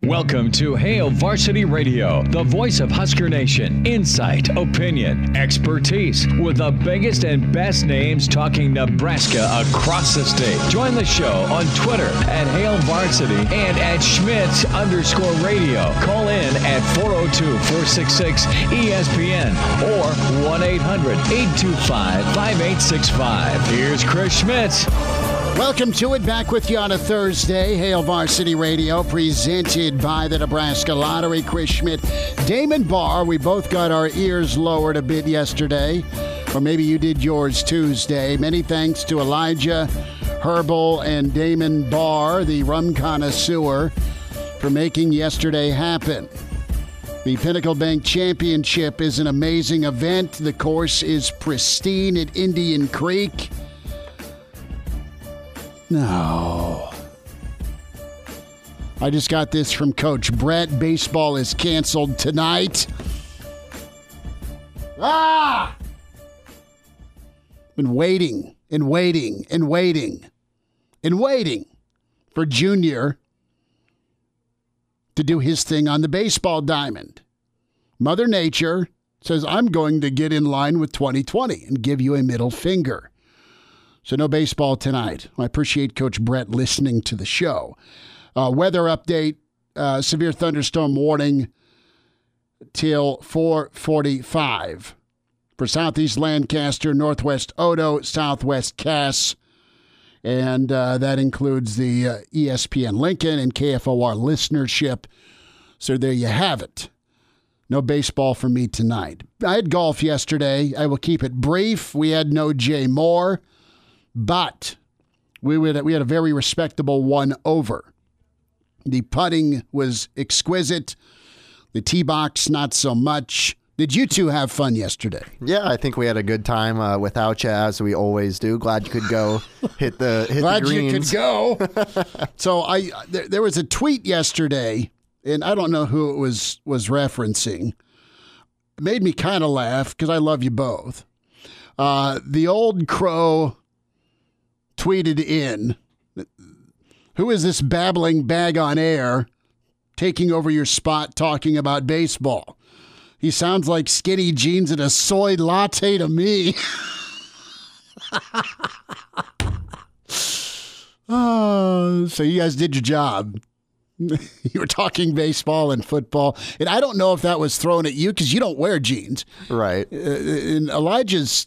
Welcome to Hail Varsity Radio, the voice of Husker Nation. Insight, opinion, expertise, with the biggest and best names talking Nebraska across the state. Join the show on Twitter at Hail Varsity and at Schmitz_radio. Call in at 402-466-ESPN or 1-800-825-5865. Here's Chris Schmitz. Welcome to it. Back with you on a Thursday. Hail Varsity Radio, presented by the Nebraska Lottery. Chris Schmidt, Damon Barr. We both got our ears lowered a bit yesterday, or maybe you did yours Tuesday. Many thanks to Elijah Herbal and Damon Barr, the rum connoisseur, for making yesterday happen. The Pinnacle Bank Championship is an amazing event. The course is pristine at Indian Creek. No. I just got this from Coach Brett. Baseball is canceled tonight. Been waiting and waiting and waiting and waiting for Junior to do his thing on the baseball diamond. Mother Nature says, I'm going to get in line with 2020 and give you a middle finger. So no baseball tonight. I appreciate Coach Brett listening to the show. Weather update, severe thunderstorm warning till 4:45 for Southeast Lancaster, Northwest Odo, Southwest Cass, and that includes the ESPN Lincoln and KFOR listenership. So there you have it. No baseball for me tonight. I had golf yesterday. I will keep it brief. We had no Jay Moore. But we had a very respectable 1 over. The putting was exquisite. The tee box, not so much. Did you two have fun yesterday? Yeah, I think we had a good time without you, as we always do. Glad you could go hit the greens. Glad you could go. So there was a tweet yesterday, and I don't know who it was referencing. It made me kind of laugh because I love you both. The old crow tweeted in, who is this babbling bag on air taking over your spot talking about baseball? He sounds like skinny jeans and a soy latte to me. So you guys did your job. You were talking baseball and football. And I don't know if that was thrown at you because you don't wear jeans. Right. And Elijah's,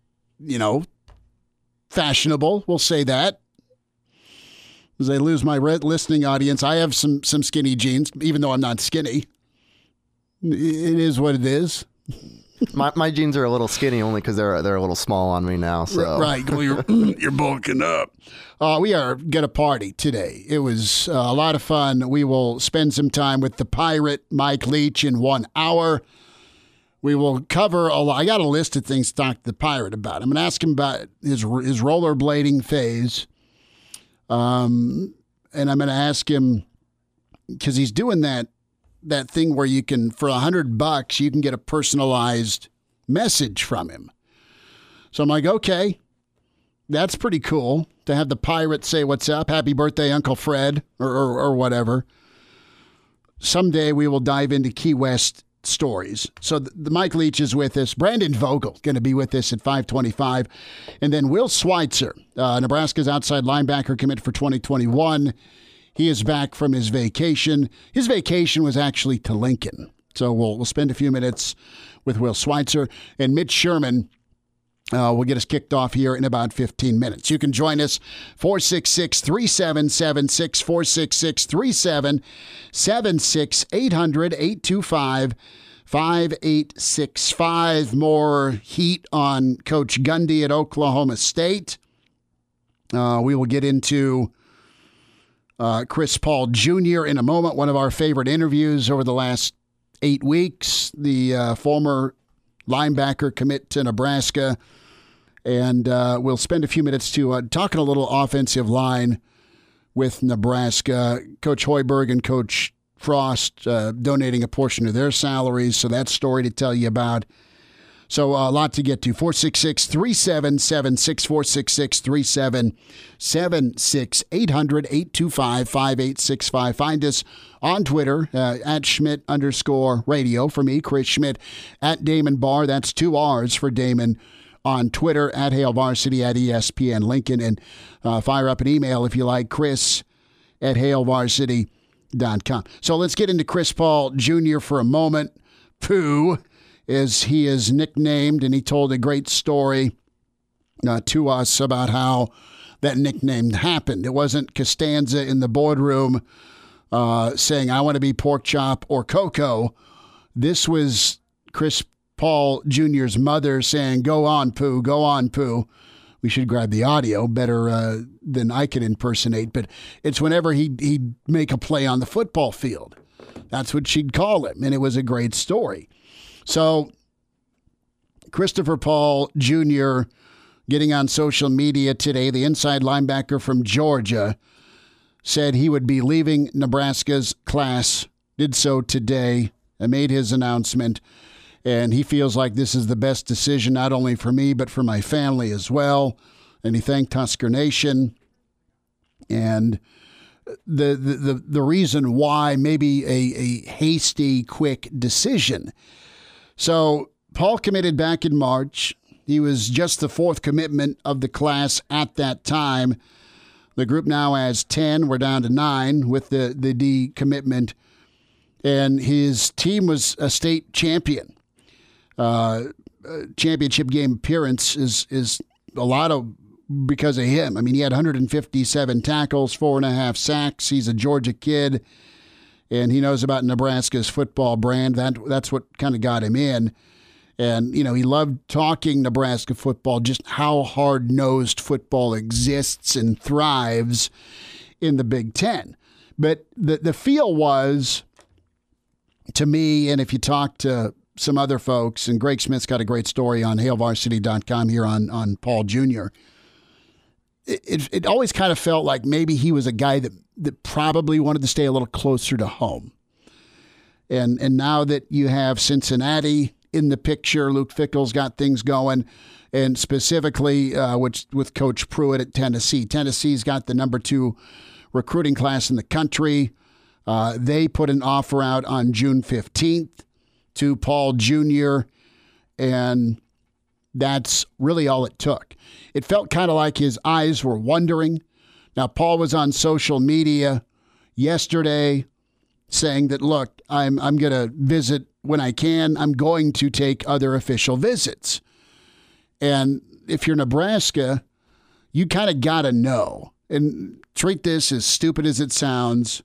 fashionable, we'll say that. As I lose my listening audience, I have some skinny jeans, even though I'm not skinny. It is what it is. My jeans are a little skinny only because they're a little small on me now. So. Right, well, you're bulking up. We are going to party today. It was a lot of fun. We will spend some time with the Pirate, Mike Leach, in 1 hour. We will cover a lot. I got a list of things to talk to the Pirate about. I'm going to ask him about his rollerblading phase. And I'm going to ask him, because he's doing that thing where you can, for $100, you can get a personalized message from him. So I'm like, okay, that's pretty cool to have the Pirate say, what's up? Happy birthday, Uncle Fred, or whatever. Someday we will dive into Key West stories. So the Mike Leach is with us. Brandon Vogel going to be with us at 5:25. And then Will Schweitzer, Nebraska's outside linebacker commit for 2021. He is back from his vacation. His vacation was actually to Lincoln. So we'll spend a few minutes with Will Schweitzer. And Mitch Sherman will get us kicked off here in about 15 minutes. You can join us 466-3776, 466-3776, 800-825-5865. More heat on Coach Gundy at Oklahoma State. We will get into Chris Paul Jr. in a moment, one of our favorite interviews over the last 8 weeks. The former linebacker commit to Nebraska. And we'll spend a few minutes to talking a little offensive line with Nebraska. Coach Hoiberg and Coach Frost donating a portion of their salaries. So that story to tell you about. So a lot to get to. 466-377-6, 466-377-6, 800-825-5865. Find us on Twitter at Schmidt_radio. For me, Chris Schmidt, at Damon Barr. That's 2 R's for Damon on Twitter, at Hail Varsity, at ESPN Lincoln. And fire up an email if you like, Chris at HailVarsity.com. So let's get into Chris Paul Jr. for a moment. Pooh, as he is nicknamed, and he told a great story to us about how that nickname happened. It wasn't Costanza in the boardroom saying, I want to be Pork Chop or Coco. This was Chris Paul Jr.'s mother saying, go on, Pooh, go on, Pooh. We should grab the audio better than I can impersonate, but it's whenever he'd make a play on the football field. That's what she'd call him, and it was a great story. So Christopher Paul Jr. getting on social media today, the inside linebacker from Georgia, said he would be leaving Nebraska's class, did so today, and made his announcement. And he feels like this is the best decision, not only for me, but for my family as well. And he thanked Husker Nation. And the reason why, maybe a hasty, quick decision. So Paul committed back in March. He was just the 4th commitment of the class at that time. The group now has 10. We're down to 9 with the decommitment. And his team was a state champion. Championship game appearance is a lot of because of him. I mean, he had 157 tackles, 4.5 sacks. He's a Georgia kid, and he knows about Nebraska's football brand. That's what kind of got him in. And, you know, he loved talking Nebraska football, just how hard-nosed football exists and thrives in the Big Ten. But the feel was, to me, and if you talk to some other folks, and Greg Smith's got a great story on HailVarsity.com here on Paul Jr., it always kind of felt like maybe he was a guy that probably wanted to stay a little closer to home. And now that you have Cincinnati in the picture, Luke Fickell's got things going, and specifically with Coach Pruitt at Tennessee. Tennessee's got the number 2 recruiting class in the country. They put an offer out on June 15th to Paul Jr., and that's really all it took. It felt kind of like his eyes were wondering. Now, Paul was on social media yesterday saying that, look, I'm going to visit when I can. I'm going to take other official visits. And if you're Nebraska, you kind of got to know, and treat this, as stupid as it sounds,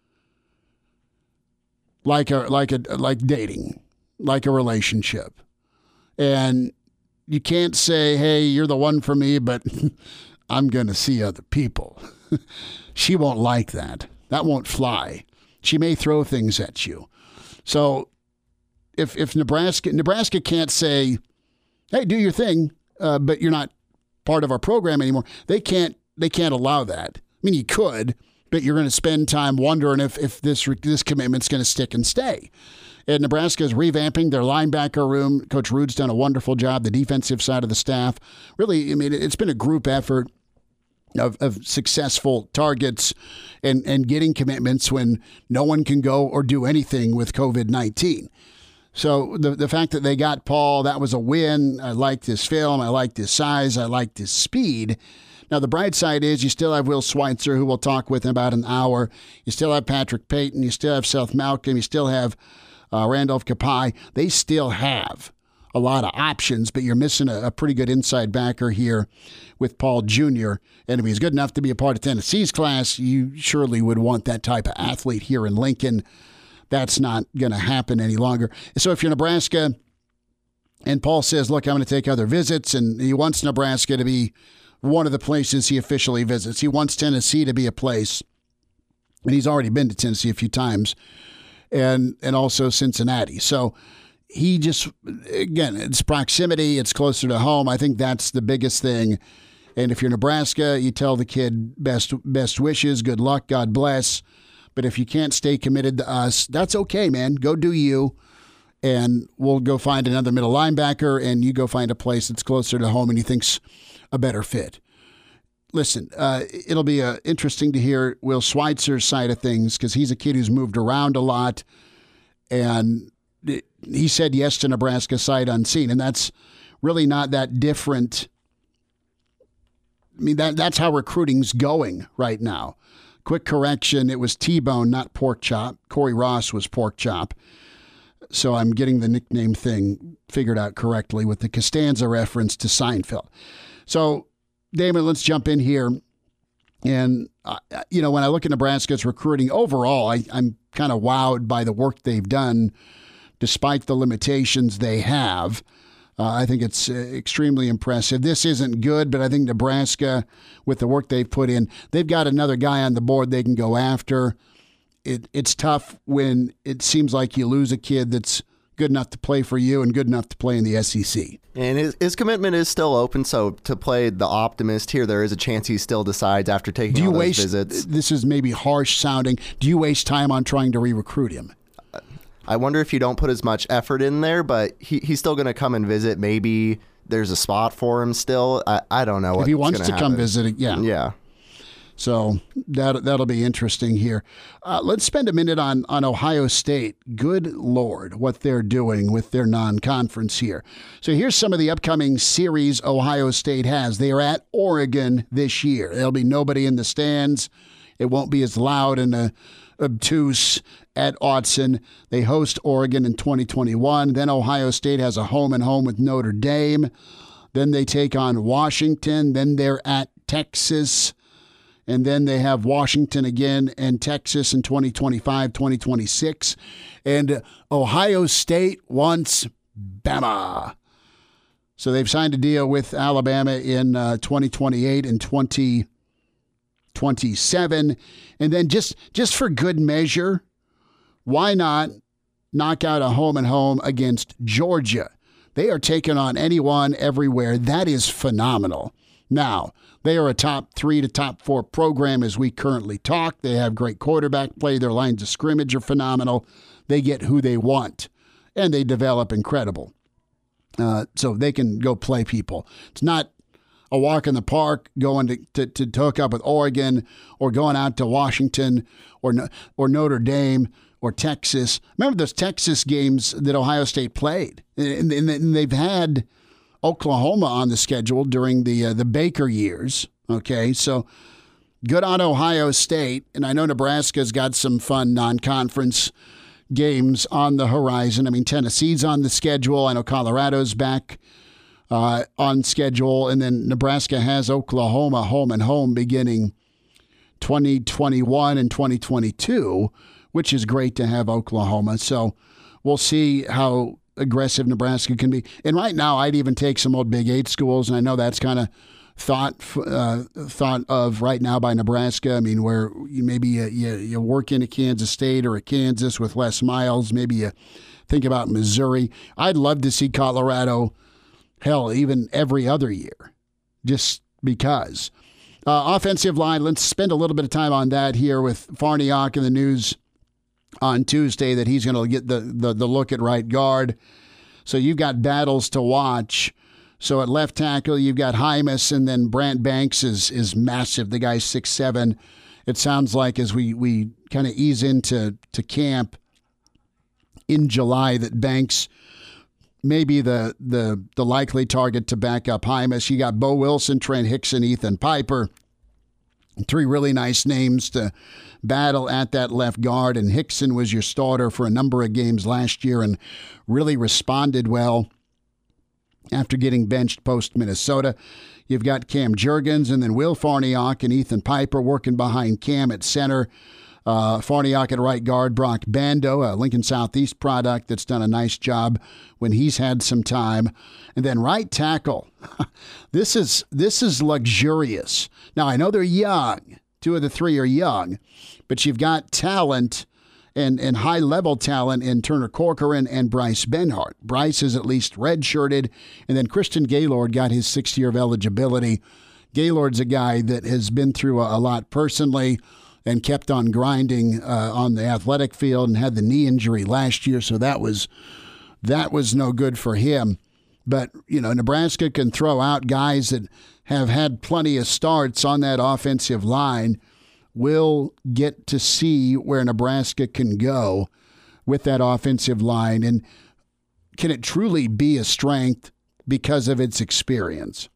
like dating, like a relationship. And you can't say, hey, you're the one for me, but I'm going to see other people. She won't like that. That won't fly. She may throw things at you. So if Nebraska can't say, hey, do your thing, but you're not part of our program anymore, they can't allow that. I mean, you could, but you're going to spend time wondering if this commitment's going to stick and stay. And Nebraska is revamping their linebacker room. Coach Rude's done a wonderful job, the defensive side of the staff. Really, I mean, it's been a group effort of successful targets and getting commitments when no one can go or do anything with COVID-19. So the fact that they got Paul, that was a win. I liked his film. I liked his size. I liked his speed. Now, the bright side is you still have Will Schweitzer, who we'll talk with in about an hour. You still have Patrick Payton. You still have Seth Malcolm. You still have Randolph Kapai. They still have a lot of options, but you're missing a pretty good inside backer here with Paul Jr. And if he's good enough to be a part of Tennessee's class, you surely would want that type of athlete here in Lincoln. That's not going to happen any longer. So if you're Nebraska and Paul says, look, I'm going to take other visits, and he wants Nebraska to be one of the places he officially visits. He wants Tennessee to be a place, and he's already been to Tennessee a few times, and also Cincinnati. So he just, again, it's proximity. It's closer to home. I think that's the biggest thing. And if you're Nebraska, you tell the kid best wishes, good luck, God bless. But if you can't stay committed to us, that's okay, man. Go do you. and we'll go find another middle linebacker, and you go find a place that's closer to home and you think's a better fit. Listen, it'll be interesting to hear Will Schweitzer's side of things because he's a kid who's moved around a lot, and he said yes to Nebraska sight unseen, and that's really not that different. I mean, that's how recruiting's going right now. Quick correction, it was T-Bone, not Pork Chop. Corey Ross was Pork Chop. So I'm getting the nickname thing figured out correctly with the Costanza reference to Seinfeld. So, Damon, let's jump in here. And, when I look at Nebraska's recruiting overall, I'm kind of wowed by the work they've done despite the limitations they have. I think it's extremely impressive. This isn't good, but I think Nebraska, with the work they've put in, they've got another guy on the board they can go after. It's tough when it seems like you lose a kid that's good enough to play for you and good enough to play in the SEC. And his commitment is still open, so to play the optimist here, there is a chance he still decides after taking all those visits. This is maybe harsh sounding. Do you waste time on trying to re-recruit him? I wonder if you don't put as much effort in there, but he's still going to come and visit. Maybe there's a spot for him still. I don't know. If he wants to come visit, yeah. Yeah. So that'll be interesting here. Let's spend a minute on Ohio State. Good Lord, what they're doing with their non-conference here. So here's some of the upcoming series Ohio State has. They are at Oregon this year. There'll be nobody in the stands. It won't be as loud and obtuse at Autzen. They host Oregon in 2021. Then Ohio State has a home-and-home with Notre Dame. Then they take on Washington. Then they're at Texas. And then they have Washington again and Texas in 2025, 2026. And Ohio State wants Bama. So they've signed a deal with Alabama in 2028 and 2027. And then just for good measure, why not knock out a home-and-home against Georgia? They are taking on anyone, everywhere. That is phenomenal. Now, they are a top 3 to top 4 program as we currently talk. They have great quarterback play. Their lines of scrimmage are phenomenal. They get who they want, and they develop incredible. So they can go play people. It's not a walk in the park going to hook up with Oregon or going out to Washington or Notre Dame or Texas. Remember those Texas games that Ohio State played? And they've had Oklahoma on the schedule during the Baker years. Okay, so good on Ohio State, and I know Nebraska's got some fun non-conference games on the horizon. I mean, Tennessee's on the schedule. I know Colorado's back on schedule, and then Nebraska has Oklahoma home and home beginning 2021 and 2022, which is great to have Oklahoma. So we'll see how aggressive Nebraska can be. And right now, I'd even take some old Big 8 schools, and I know that's kind of thought of right now by Nebraska. I mean, where you work into Kansas State or a Kansas with Les Miles. Maybe you think about Missouri. I'd love to see Colorado, hell, even every other year, just because. Offensive line, let's spend a little bit of time on that here with Farniok in the news on Tuesday that he's going to get the look at right guard. So you've got battles to watch. So at left tackle, you've got Hymas, and then Brant Banks is massive. The guy's 6'7". It sounds like as we kind of ease into camp in July that Banks may be the likely target to back up Hymas. You got Bo Wilson, Trent Hickson, Ethan Piper. 3 really nice names to battle at that left guard, and Hickson was your starter for a number of games last year and really responded well after getting benched post-Minnesota. You've got Cam Jurgens and then Will Farniok and Ethan Piper working behind Cam at center. Farniok at right guard, Brock Bando, a Lincoln Southeast product that's done a nice job when he's had some time. And then right tackle. This is luxurious. Now, I know they're young. 2 of the 3 are young. But you've got talent and high-level talent in Turner Corcoran and Bryce Benhart. Bryce is at least redshirted. And then Christian Gaylord got his 6th year of eligibility. Gaylord's a guy that has been through a lot personally and kept on grinding on the athletic field and had the knee injury last year, so that was that was no good for him. But, Nebraska can throw out guys that have had plenty of starts on that offensive line. We'll get to see where Nebraska can go with that offensive line. And can it truly be a strength because of its experience?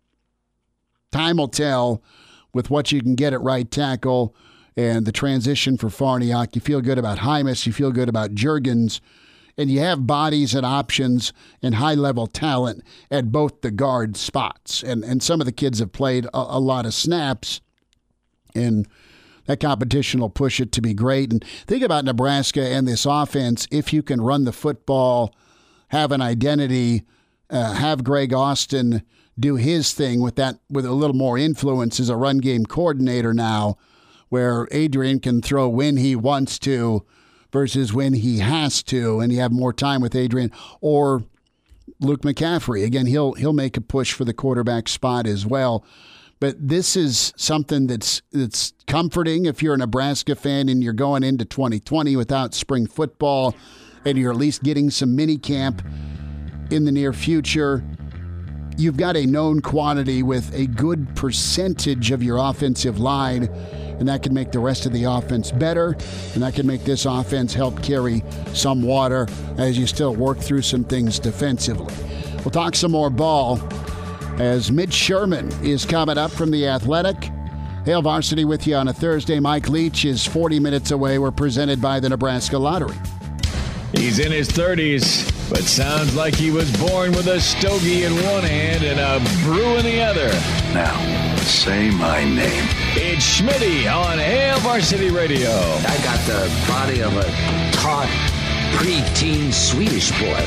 Time will tell with what you can get at right tackle and the transition for Farniok. You feel good about Hymas. You feel good about Juergens. And you have bodies and options and high-level talent at both the guard spots. And some of the kids have played a lot of snaps, and that competition will push it to be great. And think about Nebraska and this offense. If you can run the football, have an identity, have Greg Austin do his thing with a little more influence as a run game coordinator now, where Adrian can throw when he wants to versus when he has to, and you have more time with Adrian, or Luke McCaffrey. Again, he'll make a push for the quarterback spot as well. But this is something that's comforting if you're a Nebraska fan and you're going into 2020 without spring football, and you're at least getting some mini camp in the near future. You've got a known quantity with a good percentage of your offensive line, and that can make the rest of the offense better, and that can make this offense help carry some water as you still work through some things defensively. We'll talk some more ball as Mitch Sherman is coming up from The Athletic. Hail Varsity with you on a Thursday. Mike Leach is 40 minutes away. We're presented by the Nebraska Lottery. He's in his 30s, but sounds like he was born with a stogie in one hand and a brew in the other. Now, say my name. It's Schmitty on Hail Varsity Radio. I got the body of a taut, preteen Swedish boy.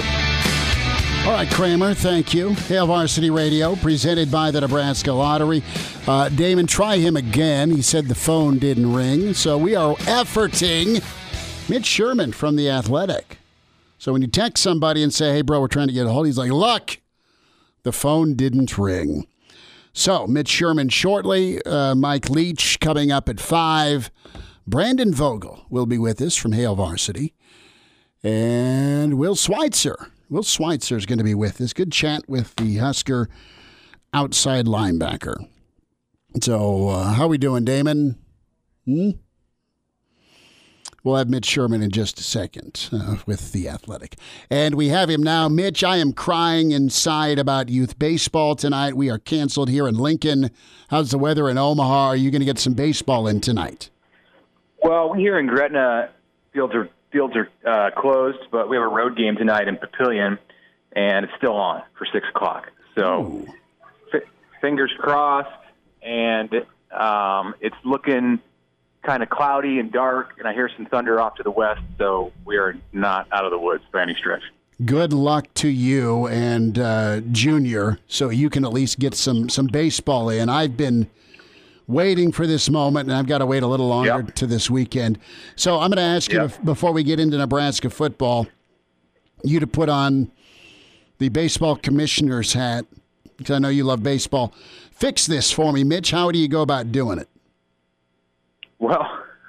All right, Kramer, thank you. Hail Varsity Radio, presented by the Nebraska Lottery. Damon, try him again. He said the phone didn't ring, so we are efforting Mitch Sherman from The Athletic. So when you text somebody and say, hey, bro, we're trying to get a hold, he's like, look, the phone didn't ring. So Mitch Sherman shortly, Mike Leach coming up at 5. Brandon Vogel will be with us from Hail Varsity. And Will Schweitzer. Will Schweitzer is going to be with us. Good chat with the Husker outside linebacker. So how are we doing, Damon? We'll have Mitch Sherman in just a second with The Athletic. And we have him now. Mitch, I am crying inside about youth baseball tonight. We are canceled here in Lincoln. How's the weather in Omaha? Are you going to get some baseball in tonight? Well, here in Gretna, fields are closed, but we have a road game tonight in Papillion, and it's still on for 6 o'clock. So fingers crossed, and it's looking kind of cloudy and dark, and I hear some thunder off to the west, so we are not out of the woods by any stretch. Good luck to you and Junior, so you can at least get some baseball in. I've been waiting for this moment, and I've got to wait a little longer to this weekend. So I'm going to ask you, before we get into Nebraska football, you to put on the baseball commissioner's hat, because I know you love baseball. Fix this for me, Mitch. How do you go about doing it? Well,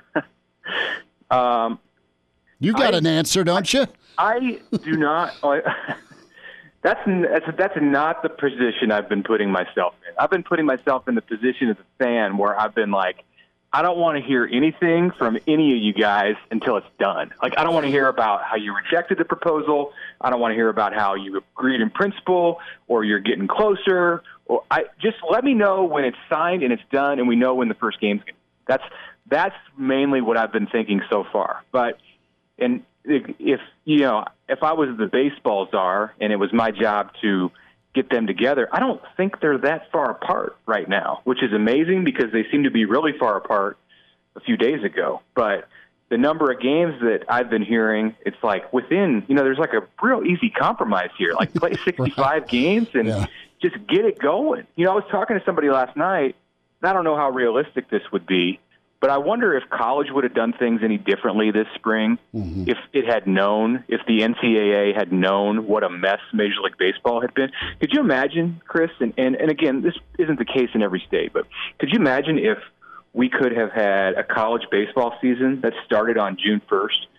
you got an answer, don't you? I do not. That's not the position I've been putting myself in. I've been putting myself in the position as a fan where I've been like, I don't want to hear anything from any of you guys until it's done. Like, I don't want to hear about how you rejected the proposal. I don't want to hear about how you agreed in principle or you're getting closer. Or just let me know when it's signed and it's done and we know when the first game's going to be. That's mainly what I've been thinking so far. But if I was the baseball czar and it was my job to get them together, I don't think they're that far apart right now, which is amazing because they seem to be really far apart a few days ago. But the number of games that I've been hearing, it's like within, there's like a real easy compromise here. Like play 65 games and just get it going. I was talking to somebody last night, and I don't know how realistic this would be, but I wonder if college would have done things any differently this spring if it had known, if the NCAA had known what a mess Major League Baseball had been. Could you imagine, Chris, and again, this isn't the case in every state, but could you imagine if we could have had a college baseball season that started on June 1st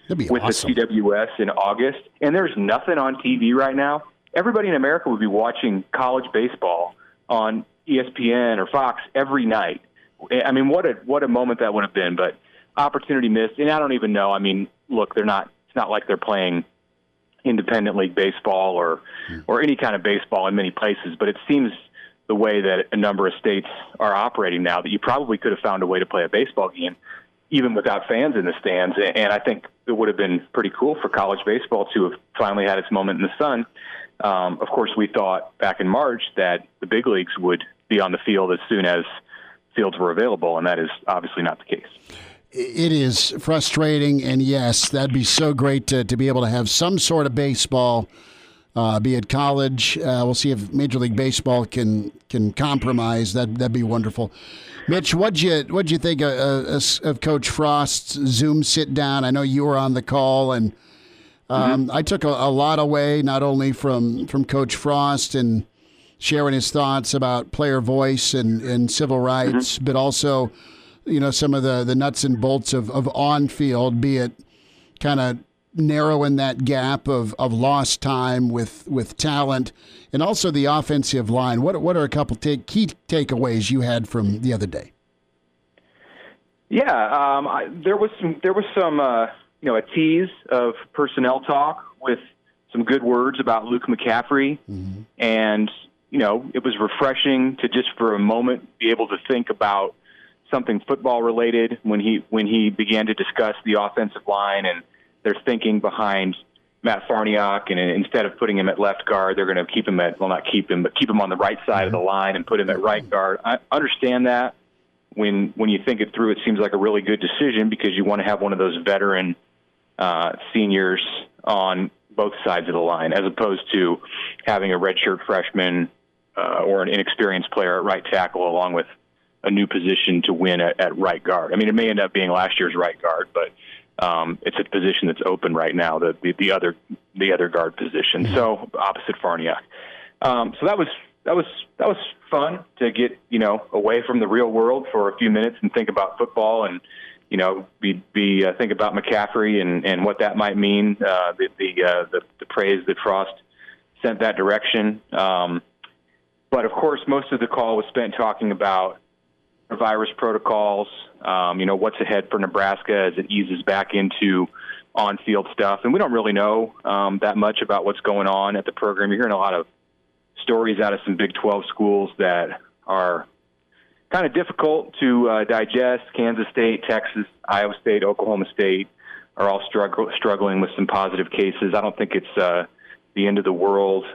That'd be with awesome. the CWS in August, and there's nothing on TV right now. Everybody in America would be watching college baseball on ESPN or Fox every night. I mean, what a moment that would have been, but opportunity missed. And I don't even know. I mean, look, it's not like they're playing independent league baseball or any kind of baseball in many places, but it seems the way that a number of states are operating now that you probably could have found a way to play a baseball game even without fans in the stands. And I think it would have been pretty cool for college baseball to have finally had its moment in the sun. Of course, we thought back in March that the big leagues would be on the field as soon as fields were available, and that is obviously not the case. It is frustrating, and yes, that'd be so great to be able to have some sort of baseball, be it college. We'll see if Major League Baseball can compromise. That'd be wonderful. Mitch, what'd you think of Coach Frost's Zoom sit down? I know you were on the call, and I took a lot away, not only from Coach Frost and sharing his thoughts about player voice and civil rights, but also, some of the nuts and bolts of on-field, be it kind of narrowing that gap of lost time with talent, and also the offensive line. What are a couple key takeaways you had from the other day? Yeah, there was some a tease of personnel talk with some good words about Luke McCaffrey, and it was refreshing to just for a moment be able to think about something football related when he began to discuss the offensive line and their thinking behind Matt Farniok, and instead of putting him at left guard, they're going to keep him keep him on the right side of the line and put him at right guard. I understand that. When you think it through, it seems like a really good decision because you want to have one of those veteran seniors on both sides of the line, as opposed to having a redshirt freshman or an inexperienced player at right tackle along with a new position to win at right guard. I mean, it may end up being last year's right guard, but it's a position that's open right now, the other guard position. So opposite Farniok. So that was fun to get away from the real world for a few minutes and think about football and think about McCaffrey and what that might mean. The praise that Frost sent that direction. But of course, most of the call was spent talking about virus protocols, what's ahead for Nebraska as it eases back into on-field stuff. And we don't really know that much about what's going on at the program. You're hearing a lot of stories out of some Big 12 schools that are kind of difficult to digest. Kansas State, Texas, Iowa State, Oklahoma State are all struggling with some positive cases. I don't think it's the end of the world.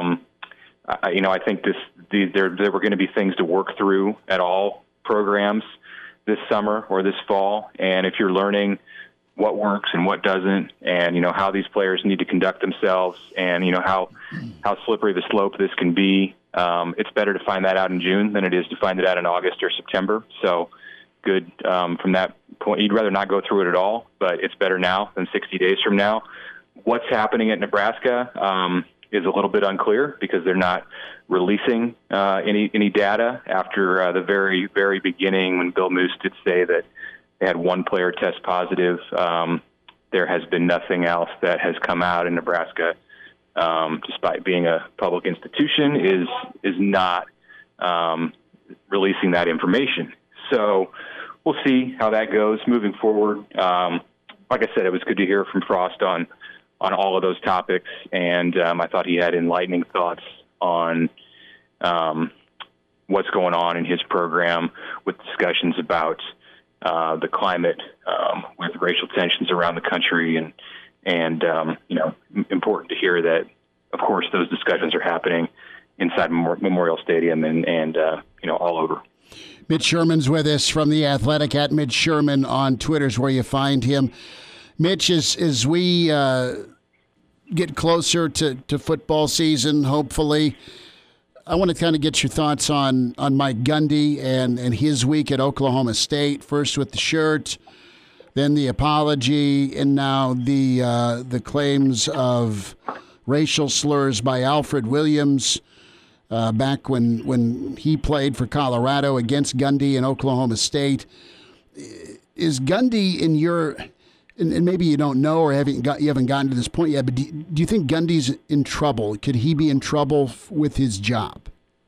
I think there were going to be things to work through at all programs this summer or this fall, and if you're learning what works and what doesn't, and how these players need to conduct themselves, and how slippery the slope this can be, it's better to find that out in June than it is to find it out in August or September. So good from that point. You'd rather not go through it at all, but it's better now than 60 days from now. What's happening at Nebraska is a little bit unclear because they're not releasing any data after the very, very beginning when Bill Moose did say that they had one player test positive. There has been nothing else that has come out in Nebraska, despite being a public institution, is not releasing that information. So we'll see how that goes moving forward. Like I said, it was good to hear from Frost on all of those topics, and I thought he had enlightening thoughts on what's going on in his program with discussions about the climate with racial tensions around the country, and important to hear that, of course, those discussions are happening inside Memorial Stadium and all over. Mitch Sherman's with us from The Athletic, at Mitch Sherman on Twitter is where you find him. Mitch, as we get closer to football season, hopefully, I want to kind of get your thoughts on Mike Gundy and his week at Oklahoma State, first with the shirt, then the apology, and now the claims of racial slurs by Alfred Williams back when he played for Colorado against Gundy in Oklahoma State. Is Gundy, and maybe you don't know or you haven't gotten to this point yet, but do you think Gundy's in trouble? Could he be in trouble with his job?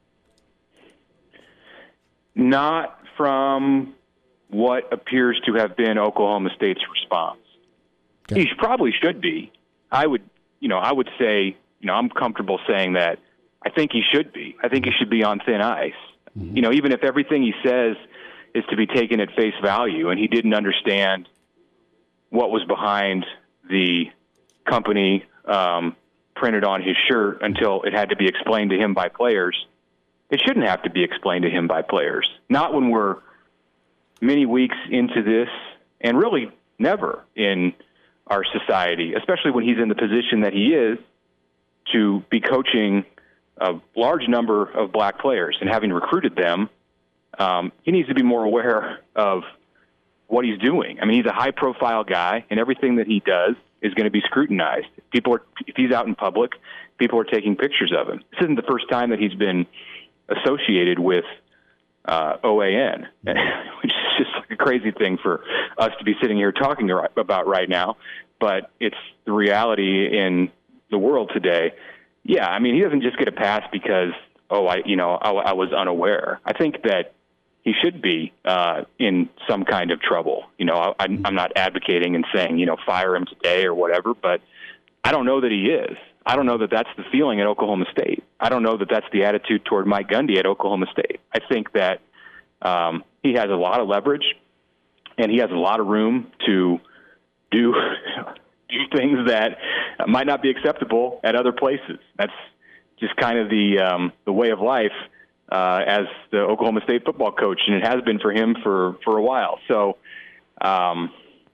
Not from what appears to have been Oklahoma State's response. Okay. He probably should be. I would say, I'm comfortable saying that I think he should be. I think he should be on thin ice. Mm-hmm. Even if everything he says is to be taken at face value and he didn't understand what was behind the company printed on his shirt until it had to be explained to him by players. It shouldn't have to be explained to him by players. Not when we're many weeks into this, and really never in our society, especially when he's in the position that he is to be coaching a large number of black players and having recruited them. He needs to be more aware of what he's doing. I mean, he's a high-profile guy, and everything that he does is going to be scrutinized. If he's out in public, people are taking pictures of him. This isn't the first time that he's been associated with OAN, which is just like a crazy thing for us to be sitting here talking about right now. But it's the reality in the world today. Yeah, I mean, he doesn't just get a pass because, I was unaware. I think that he should be in some kind of trouble. I'm not advocating and saying, fire him today or whatever, but I don't know that he is. I don't know that that's the feeling at Oklahoma State. I don't know that that's the attitude toward Mike Gundy at Oklahoma State. I think that he has a lot of leverage and he has a lot of room to do things that might not be acceptable at other places. That's just kind of the way of life as the Oklahoma State football coach, and it has been for him for a while. So I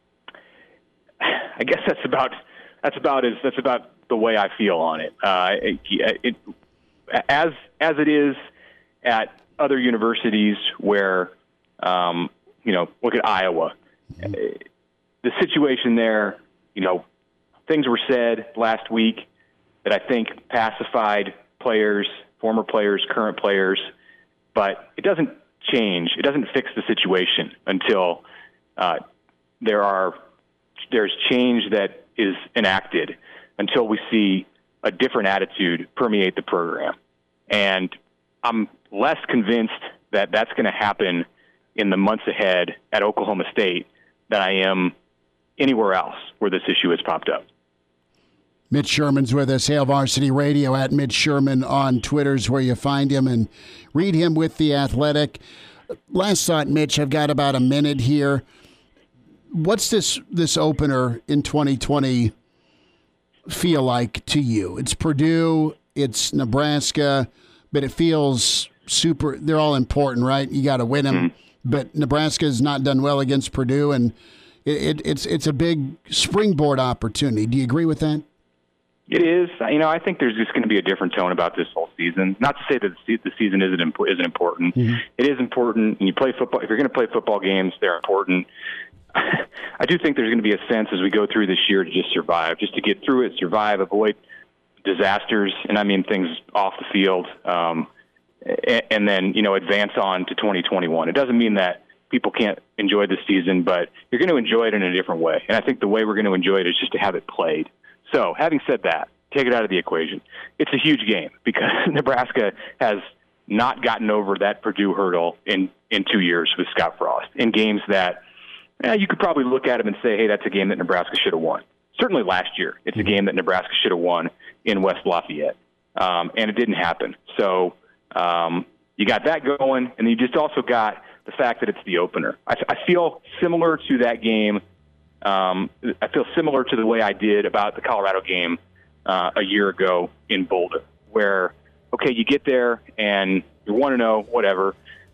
guess that's about the way I feel on it. As it is at other universities where look at Iowa. The situation there, things were said last week that I think pacified players, former players, current players, but it doesn't change. It doesn't fix the situation until there's change that is enacted, until we see a different attitude permeate the program. And I'm less convinced that that's going to happen in the months ahead at Oklahoma State than I am anywhere else where this issue has popped up. Mitch Sherman's with us, Hail Varsity Radio, at Mitch Sherman on Twitter's where you find him, and read him with The Athletic. Last thought, Mitch, I've got about a minute here. What's this opener in 2020 feel like to you? It's Purdue, it's Nebraska, but it feels super. They're all important, right? You got to win them. Mm-hmm. But Nebraska's not done well against Purdue, and it's a big springboard opportunity. Do you agree with that? It is. I think there's just going to be a different tone about this whole season. Not to say that the season isn't important. Mm-hmm. It is important, and you play football. If you're going to play football games, they're important. I do think there's going to be a sense as we go through this year to just survive, just to get through it, survive, avoid disasters, and I mean things off the field, and then advance on to 2021. It doesn't mean that people can't enjoy the season, but you're going to enjoy it in a different way. And I think the way we're going to enjoy it is just to have it played. So, having said that, take it out of the equation. It's a huge game because Nebraska has not gotten over that Purdue hurdle in 2 years with Scott Frost, in games that you could probably look at them and say, hey, that's a game that Nebraska should have won. Certainly last year, it's a game that Nebraska should have won in West Lafayette, and it didn't happen. So you got that going, and then you just also got the fact that it's the opener. I feel similar to that game. I feel similar to the way I did about the Colorado game a year ago in Boulder, where, okay, you get there and you're 1-0, whatever.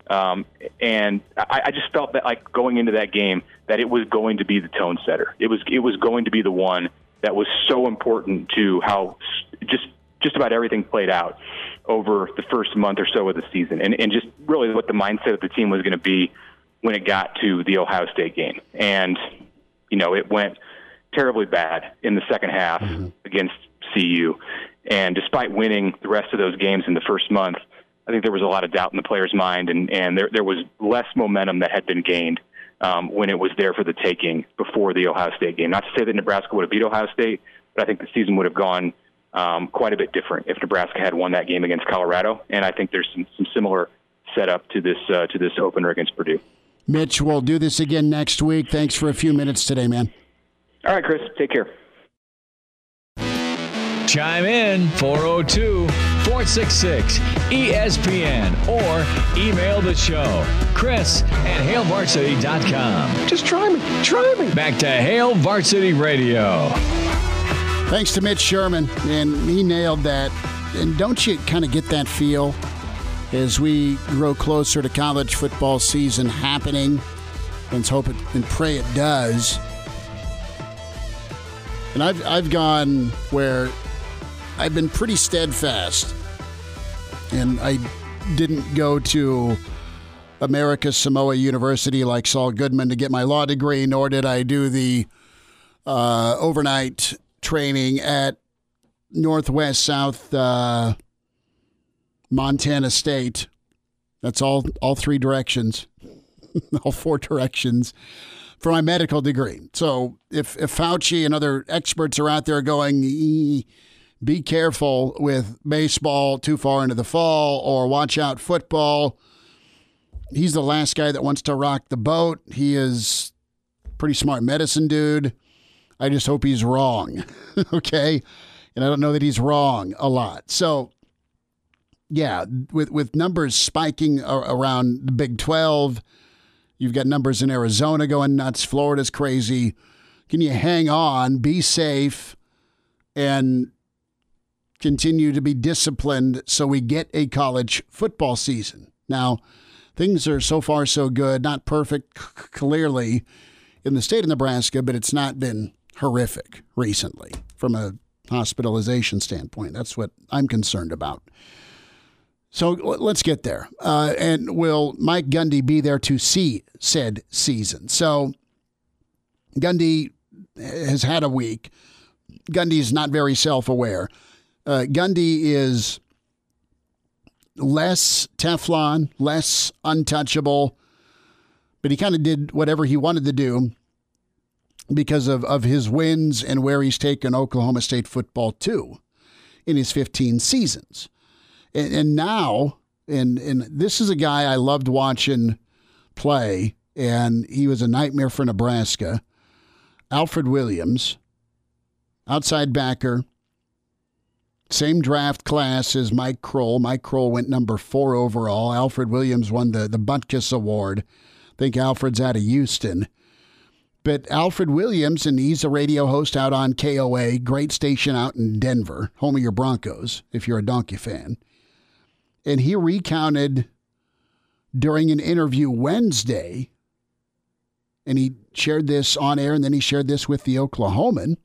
And I just felt that, like, going into that game, that it was going to be the tone setter. It was going to be the one that was so important to how just about everything played out over the first month or so of the season, and just really what the mindset of the team was going to be when it got to the Ohio State game. And it went terribly bad in the second half against CU. And despite winning the rest of those games in the first month, I think there was a lot of doubt in the players' mind, and there was less momentum that had been gained when it was there for the taking before the Ohio State game. Not to say that Nebraska would have beat Ohio State, but I think the season would have gone quite a bit different if Nebraska had won that game against Colorado. And I think there's some similar setup to this opener against Purdue. Mitch, we'll do this again next week. Thanks for a few minutes today, man. All right, Chris. Take care. Chime in 402-466-ESPN or email the show, Chris@HailVarsity.com. Just try me. Back to Hail Varsity Radio. Thanks to Mitch Sherman, and he nailed that. And don't you kind of get that feel as we grow closer to college football season happening? Let's hope it and pray it does. And I've gone where I've been pretty steadfast, and I didn't go to America's Samoa University like Saul Goodman to get my law degree, nor did I do the overnight training at Northwest South Montana State. That's all three directions, all four directions for my medical degree. So if Fauci and other experts are out there going, be careful with baseball too far into the fall, or watch out football, he's the last guy that wants to rock the boat. He is a pretty smart medicine dude. I just hope he's wrong, okay? And I don't know that he's wrong a lot. So, yeah, with numbers spiking around the Big 12, you've got numbers in Arizona going nuts. Florida's crazy. Can you hang on, be safe, and continue to be disciplined so we get a college football season? Now, things are so far so good, not perfect clearly in the state of Nebraska, but it's not been horrific recently from a hospitalization standpoint. That's what I'm concerned about. So let's get there. And will Mike Gundy be there to see said season? So Gundy has had a week. Gundy's not very self-aware. Gundy is less Teflon, less untouchable, but he kind of did whatever he wanted to do because of his wins and where he's taken Oklahoma State football to in his 15 seasons. And now, and this is a guy I loved watching play, and he was a nightmare for Nebraska. Alfred Williams, outside backer, same draft class as Mike Kroll. Mike Kroll went number 4 overall. Alfred Williams won the Butkus Award. I think Alfred's out of Houston. But Alfred Williams, and he's a radio host out on KOA, great station out in Denver, home of your Broncos, if you're a Donkey fan. And he recounted during an interview Wednesday, and he shared this on air, and then he shared this with the Oklahoman,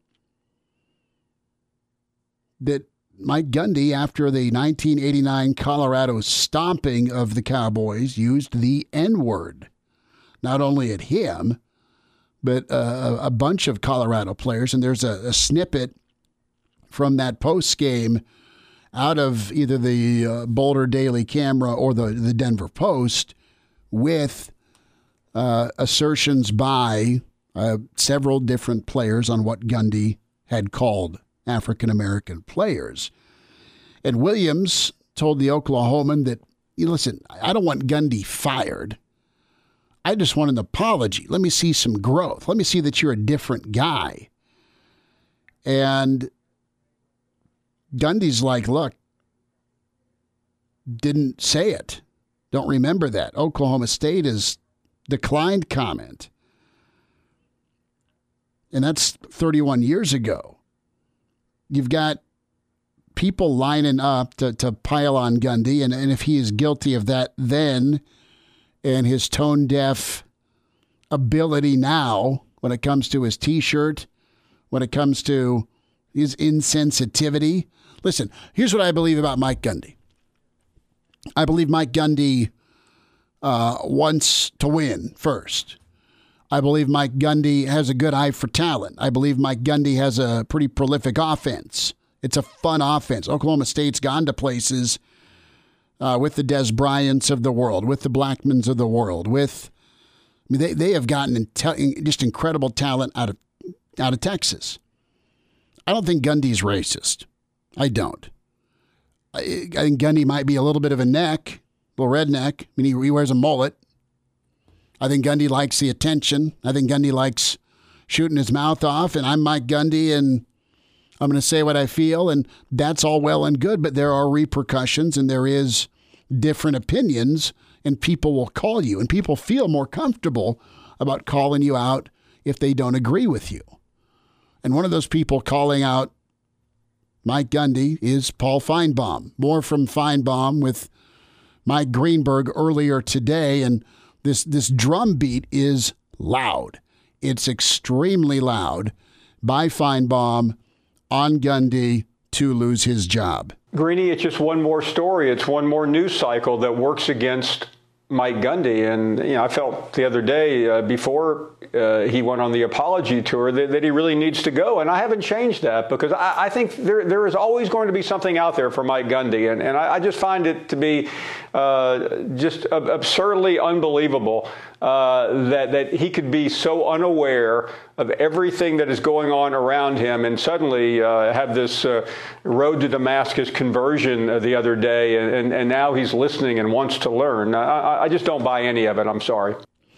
that Mike Gundy, after the 1989 Colorado stomping of the Cowboys, used the N-word, not only at him, but a bunch of Colorado players. And there's a snippet from that post game out of either the Boulder Daily Camera or the Denver Post with assertions by several different players on what Gundy had called African-American players. And Williams told the Oklahoman that, listen, I don't want Gundy fired. I just want an apology. Let me see some growth. Let me see that you're a different guy. And Gundy's like, look, didn't say it. Don't remember that. Oklahoma State has declined comment. And that's 31 years ago. You've got people lining up to pile on Gundy, and if he is guilty of that then, and his tone-deaf ability now when it comes to his T-shirt, when it comes to his insensitivity. Listen, here's what I believe about Mike Gundy. I believe Mike Gundy wants to win first. I believe Mike Gundy has a good eye for talent. I believe Mike Gundy has a pretty prolific offense. It's a fun offense. Oklahoma State's gone to places with the Des Bryants of the world, with the Blackmans of the world, with I mean, they have gotten just incredible talent out of Texas. I don't think Gundy's racist. I don't. I think Gundy might be a little bit of a little redneck. I mean, he wears a mullet. I think Gundy likes the attention. I think Gundy likes shooting his mouth off, and I'm Mike Gundy, and I'm going to say what I feel, and that's all well and good, but there are repercussions, and there is different opinions, and people will call you, and people feel more comfortable about calling you out if they don't agree with you. And one of those people calling out Mike Gundy is Paul Feinbaum. More from Feinbaum with Mike Greenberg earlier today, and this drumbeat is loud. It's extremely loud by Feinbaum on Gundy to lose his job. Greeny, it's just one more story. It's one more news cycle that works against Mike Gundy. And, I felt the other day before he went on the apology tour that he really needs to go. And I haven't changed that because I think there is always going to be something out there for Mike Gundy. And I just find it to be just absurdly unbelievable that he could be so unaware of everything that is going on around him and suddenly have this road to Damascus conversion the other day. And now he's listening and wants to learn. I just don't buy any of it. I'm sorry.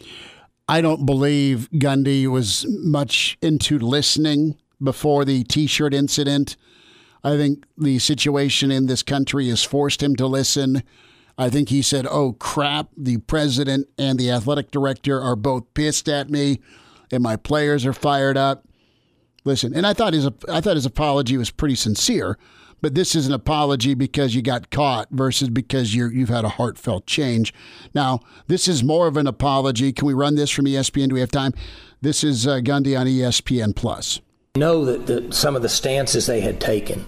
I don't believe Gundy was much into listening before the T-shirt incident. I think the situation in this country has forced him to listen. I think he said, "Oh, crap, the president and the athletic director are both pissed at me, and my players are fired up." Listen, and I thought his apology was pretty sincere, but this is an apology because you got caught versus because you've had a heartfelt change. Now, this is more of an apology. Can we run this from ESPN? Do we have time? This is Gundy on ESPN Plus. Know that some of the stances they had taken.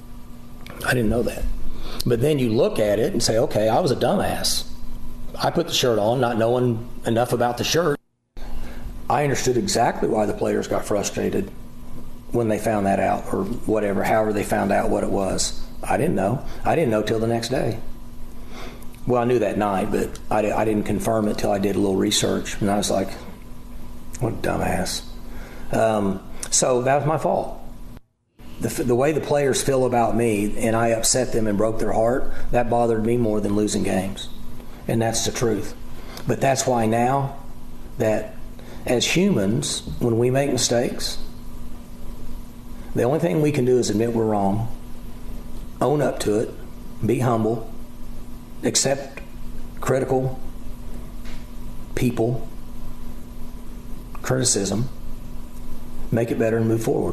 I didn't know that. But then you look at it and say, okay, I was a dumbass. I put the shirt on not knowing enough about the shirt. I understood exactly why the players got frustrated when they found that out or whatever, however they found out what it was. I didn't know. I didn't know till the next day. Well, I knew that night, but I didn't confirm it till I did a little research. And I was like, what a dumbass. So that was my fault. The way the players feel about me and I upset them and broke their heart, that bothered me more than losing games. And that's the truth. But that's why now that as humans, when we make mistakes, the only thing we can do is admit we're wrong, own up to it, be humble, accept critical people, criticism, make it better and move forward.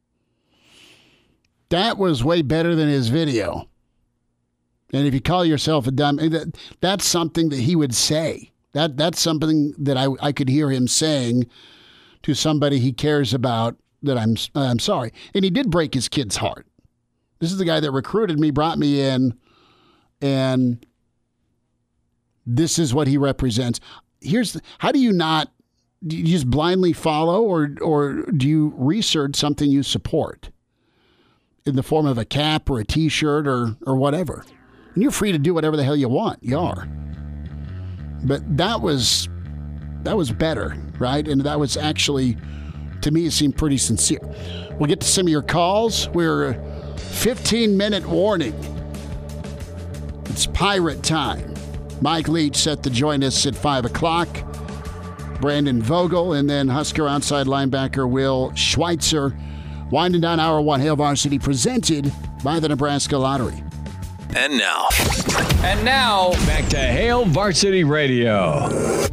That was way better than his video. And if you call yourself a dumb, that's something that he would say. That's something that I could hear him saying to somebody he cares about, that I'm sorry. And he did break his kid's heart. This is the guy that recruited me, brought me in, and this is what he represents. How do you just blindly follow, or do you research something you support in the form of a cap or a T-shirt or whatever? And you're free to do whatever the hell you want. You are. But that was better, right? And that was actually, to me, it seemed pretty sincere. We'll get to some of your calls. We're 15-minute warning. It's pirate time. Mike Leach set to join us at 5 o'clock. Brandon Vogel, and then Husker outside linebacker Will Schweitzer. Winding down Hour 1, Hail Varsity, presented by the Nebraska Lottery. And now, back to Hail Varsity Radio.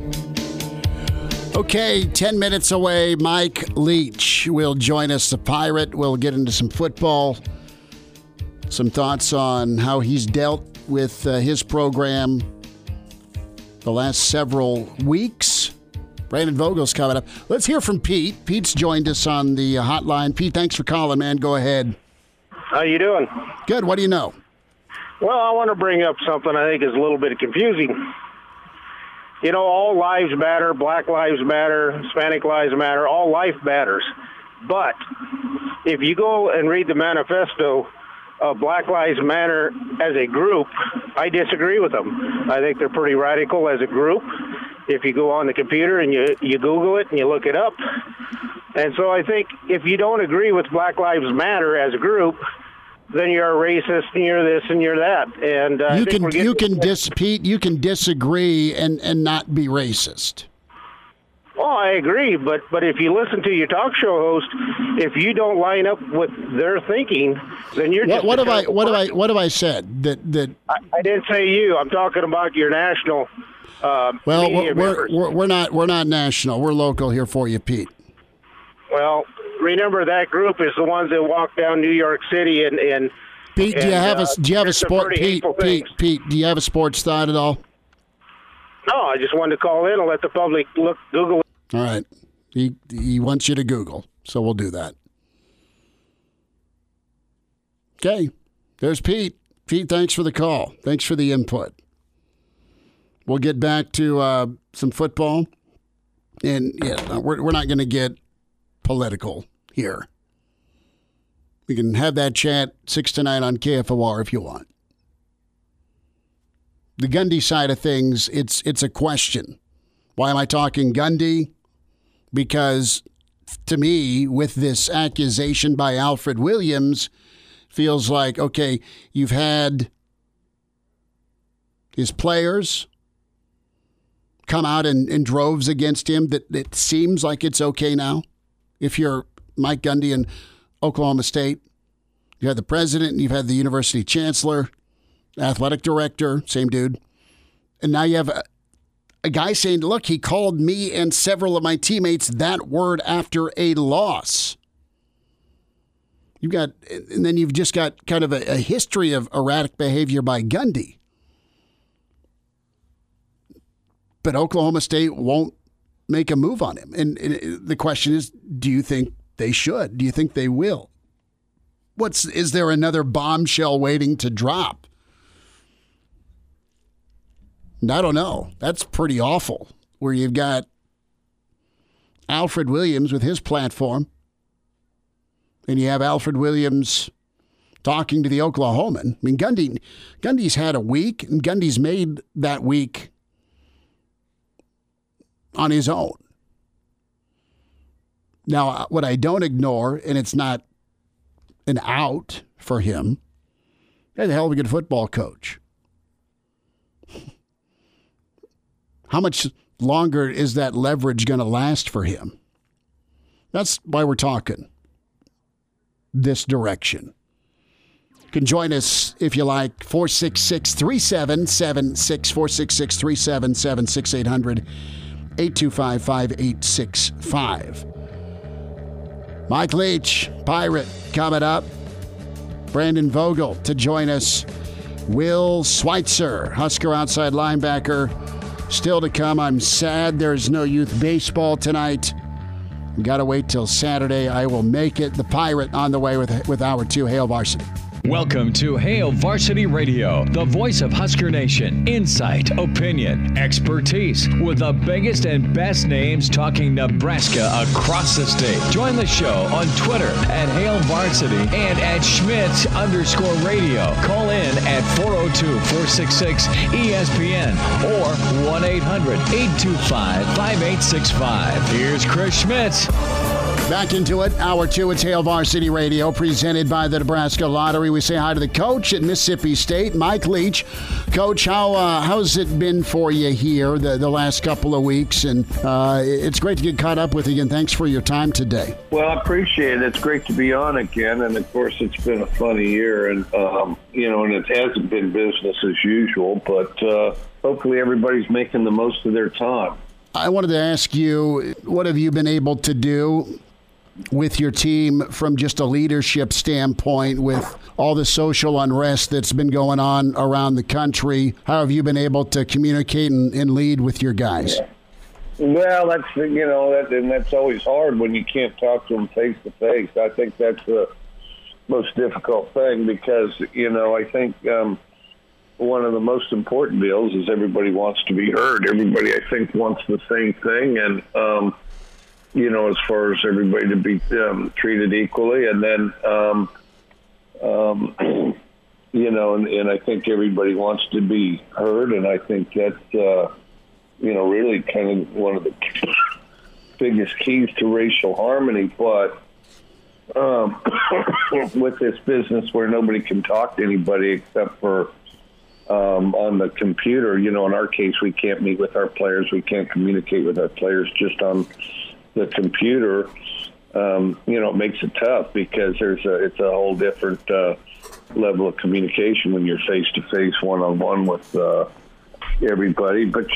Okay, 10 minutes away, Mike Leach will join us, the Pirate. We'll get into some football, some thoughts on how he's dealt with his program the last several weeks. Brandon Vogel's coming up. Let's hear from Pete. Pete's joined us on the hotline. Pete, thanks for calling, man. Go ahead. How you doing? Good. What do you know? Well, I want to bring up something I think is a little bit confusing. You know, all lives matter, Black lives matter, Hispanic lives matter, all life matters. But if you go and read the manifesto of Black Lives Matter as a group, I disagree with them. I think they're pretty radical as a group. if you go on the computer and you Google it and you look it up. And so I think if you don't agree with Black Lives Matter as a group, then you're a racist and you're this and you're that. And Pete, you can disagree and not be racist. Oh, I agree, but if you listen to your talk show host, if you don't line up with their thinking, then you're just what have I said that I didn't say you. I'm talking about your national. Well, we're not national. We're local here for you, Pete. Well, remember that group is the ones that walk down New York City and Pete, do you have a sport? Pete, do you have a sports thought at all? No, I just wanted to call in and let the public Google it. All right. He wants you to Google, so we'll do that. Okay. There's Pete. Pete, thanks for the call. Thanks for the input. We'll get back to some football. And, yeah, we're not going to get political here. We can have that chat 6 to 9 on KFOR if you want. The Gundy side of things, it's a question. Why am I talking Gundy? Because to me, with this accusation by Alfred Williams, feels like, okay, you've had his players come out in droves against him, that it seems like it's okay now. If you're Mike Gundy in Oklahoma State, you had the president and you've had the university chancellor, athletic director, same dude. And now you have a guy saying, look, he called me and several of my teammates that word after a loss. And then you've just got kind of a history of erratic behavior by Gundy. But Oklahoma State won't make a move on him. And the question is, do you think they should? Do you think they will? Is there another bombshell waiting to drop? And I don't know. That's pretty awful, where you've got Alfred Williams with his platform, and you have Alfred Williams talking to the Oklahoman. I mean, Gundy's had a week, and Gundy's made that week on his own. Now, what I don't ignore, and it's not an out for him, he's a hell of a good football coach. How much longer is that leverage going to last for him? That's why we're talking this direction. You can join us if you like, 466-3776, 466-377-6800, 825-5865. Mike Leach, Pirate, coming up. Brandon Vogel to join us. Will Schweitzer, Husker outside linebacker, still to come. I'm sad there's no youth baseball tonight. Got to wait till Saturday. I will make it. The Pirate on the way with Hour 2. Hail Varsity. Welcome to Hail Varsity Radio, the voice of Husker Nation. Insight, opinion, expertise, with the biggest and best names talking Nebraska across the state. Join the show on Twitter at Hail Varsity and at Schmitz_radio. Call in at 402-466-ESPN or 1-800-825-5865. Here's Chris Schmitz. Back into it. Hour 2, it's Hail Varsity Radio, presented by the Nebraska Lottery. We say hi to the coach at Mississippi State, Mike Leach. Coach, how's it been for you here the last couple of weeks? And it's great to get caught up with you again. Thanks for your time today. Well, I appreciate it. It's great to be on again. And, of course, it's been a funny year. And, and it hasn't been business as usual. But hopefully everybody's making the most of their time. I wanted to ask you, what have you been able to do with your team from just a leadership standpoint, with all the social unrest that's been going on around the country? How have you been able to communicate and lead with your guys? Well, that's always hard when you can't talk to them face to face. I think that's the most difficult thing because, I think one of the most important deals is everybody wants to be heard. Everybody, I think, wants the same thing. And, as far as everybody to be treated equally. And then, and I think everybody wants to be heard. And I think that's, really kind of one of the biggest keys to racial harmony. But with this business where nobody can talk to anybody except for on the computer, in our case, we can't meet with our players. We can't communicate with our players just on the computer. It makes it tough because it's a whole different level of communication when you're face to face, one-on-one with everybody. But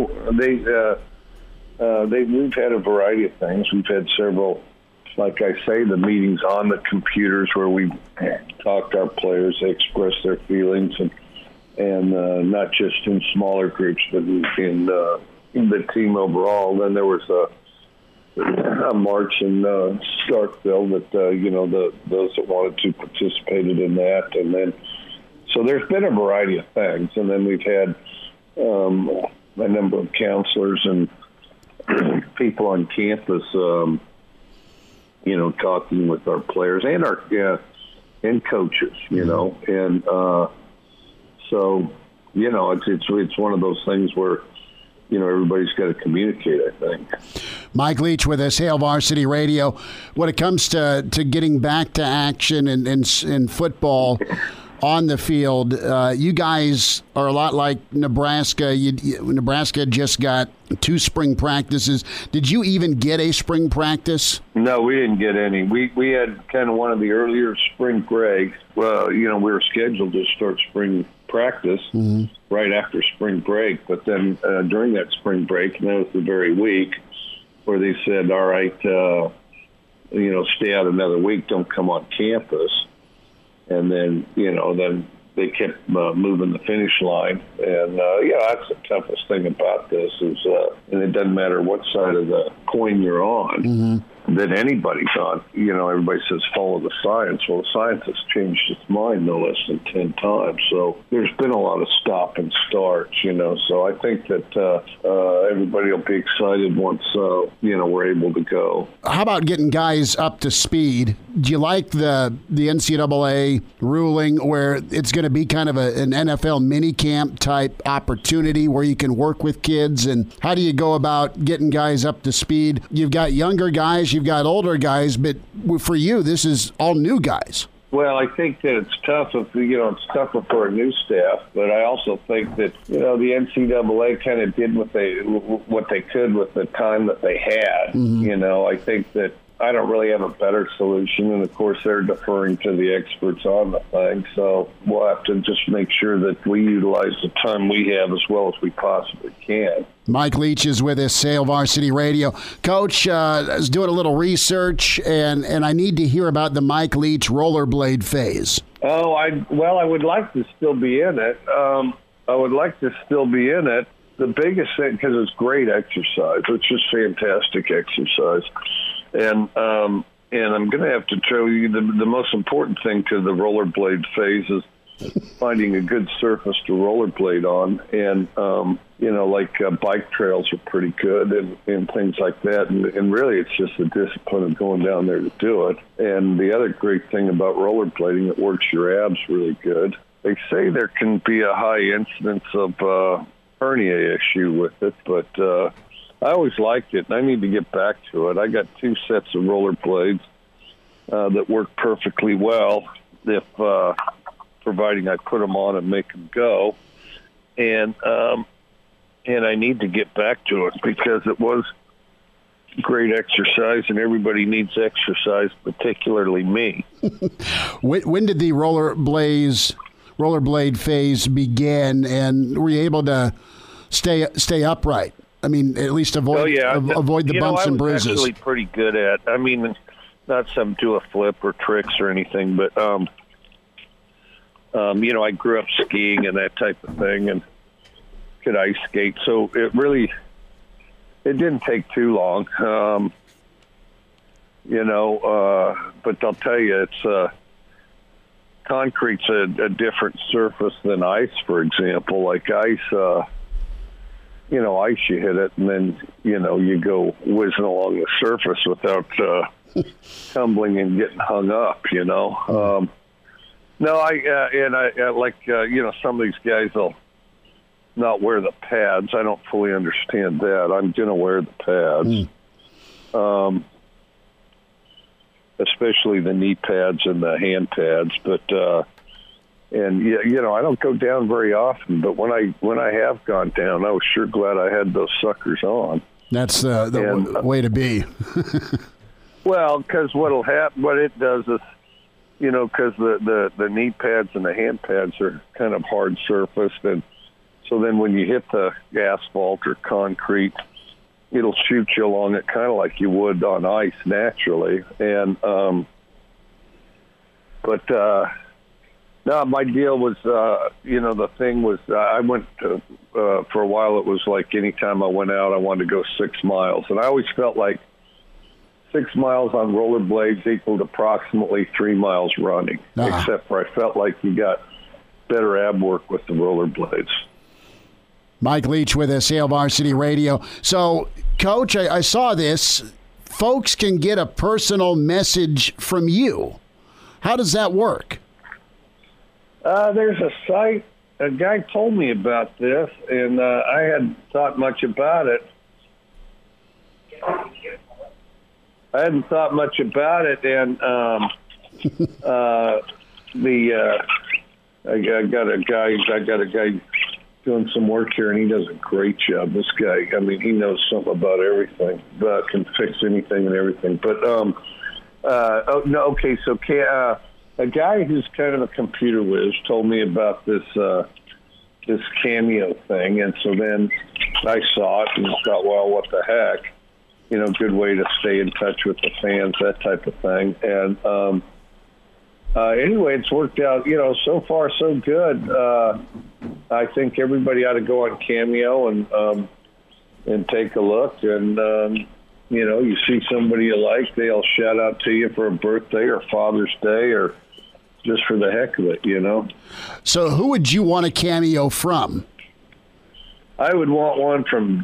we've had a variety of things. We've had several, like I say, the meetings on the computers where we talk to our players, they express their feelings, and not just in smaller groups, but in the team overall. Then there was a march in Starkville that those that wanted to participated in that, and then so there's been a variety of things, and then we've had a number of counselors and people on campus, talking with our players and our and coaches, and so it's one of those things where everybody's got to communicate, I think. Mike Leach with us, Hail Varsity Radio. When it comes to getting back to action in football on the field, you guys are a lot like Nebraska. Nebraska just got 2 spring practices. Did you even get a spring practice? No, we didn't get any. We had kind of one of the earlier spring breaks. Well, we were scheduled to start spring practice right after spring break, but then during that spring break, and that was the very week where they said, all right, stay out another week, don't come on campus. And then, then they kept moving the finish line. And, that's the toughest thing about this is, and it doesn't matter what side of the coin you're on, that anybody's on. Everybody says follow the science. Well, the science has changed its mind no less than 10 times. So there's been a lot of stop and starts, So I think that everybody will be excited once, we're able to go. How about getting guys up to speed? Do you like the NCAA ruling where it's going to be kind of an NFL minicamp type opportunity where you can work with kids? And how do you go about getting guys up to speed? You've got younger guys, you've got older guys, but for you, this is all new guys. Well, I think that it's tough it's tougher for a new staff, but I also think that, the NCAA kind of did what they could with the time that they had. I think that I don't really have a better solution, and of course they're deferring to the experts on the thing, so we'll have to just make sure that we utilize the time we have as well as we possibly can. Mike Leach is with us, Hail Varsity Radio. Coach, I was doing a little research, and I need to hear about the Mike Leach rollerblade phase. Oh, I would like to still be in it. The biggest thing, because it's great exercise. It's just fantastic exercise. And I'm going to have to tell you the most important thing to the rollerblade phase is finding a good surface to rollerblade on. And, bike trails are pretty good and things like that. And really, it's just the discipline of going down there to do it. And the other great thing about rollerblading, it works your abs really good. They say there can be a high incidence of hernia issue with it, but I always liked it, and I need to get back to it. I got 2 sets of rollerblades that work perfectly well, if providing I put them on and make them go. And I need to get back to it because it was great exercise, and everybody needs exercise, particularly me. When did the rollerblade phase begin, and were you able to stay upright? I mean, at least avoid the bumps and bruises. I was actually pretty good at. I mean, not some do a flip or tricks or anything, but I grew up skiing and that type of thing, and could ice skate. So it didn't take too long. But I'll tell you, it's concrete's a different surface than ice, for example. Like ice, ice, you hit it, and then, you go whizzing along the surface without tumbling and getting hung up, No, I like, some of these guys will not wear the pads. I don't fully understand that. I'm going to wear the pads, especially the knee pads and the hand pads. But I don't go down very often. But when I have gone down, I was sure glad I had those suckers on. That's the way to be. Well, because what it does is, because the knee pads and the hand pads are kind of hard surfaced, and so then when you hit the asphalt or concrete, it'll shoot you along it kind of like you would on ice naturally. And no, my deal was, the thing was, I went to, for a while. It was like anytime I went out, I wanted to go 6 miles, and I always felt like 6 miles on rollerblades equaled approximately 3 miles running, except for I felt like you got better ab work with the rollerblades. Mike Leach with us, Hail Varsity Radio. So, Coach, I saw this. Folks can get a personal message from you. How does that work? There's a site. A guy told me about this, and I hadn't thought much about it. And I got a guy doing some work here, and he does a great job. This guy, I mean, he knows something about everything, can fix anything and everything. But a guy who's kind of a computer whiz told me about this Cameo thing, and so then I saw it and thought, well, what the heck? Good way to stay in touch with the fans, that type of thing. And anyway, it's worked out, so far so good. I think everybody ought to go on Cameo and take a look. And, you see somebody you like, they'll shout out to you for a birthday or Father's Day or just for the heck of it, So who would you want a cameo from? I would want one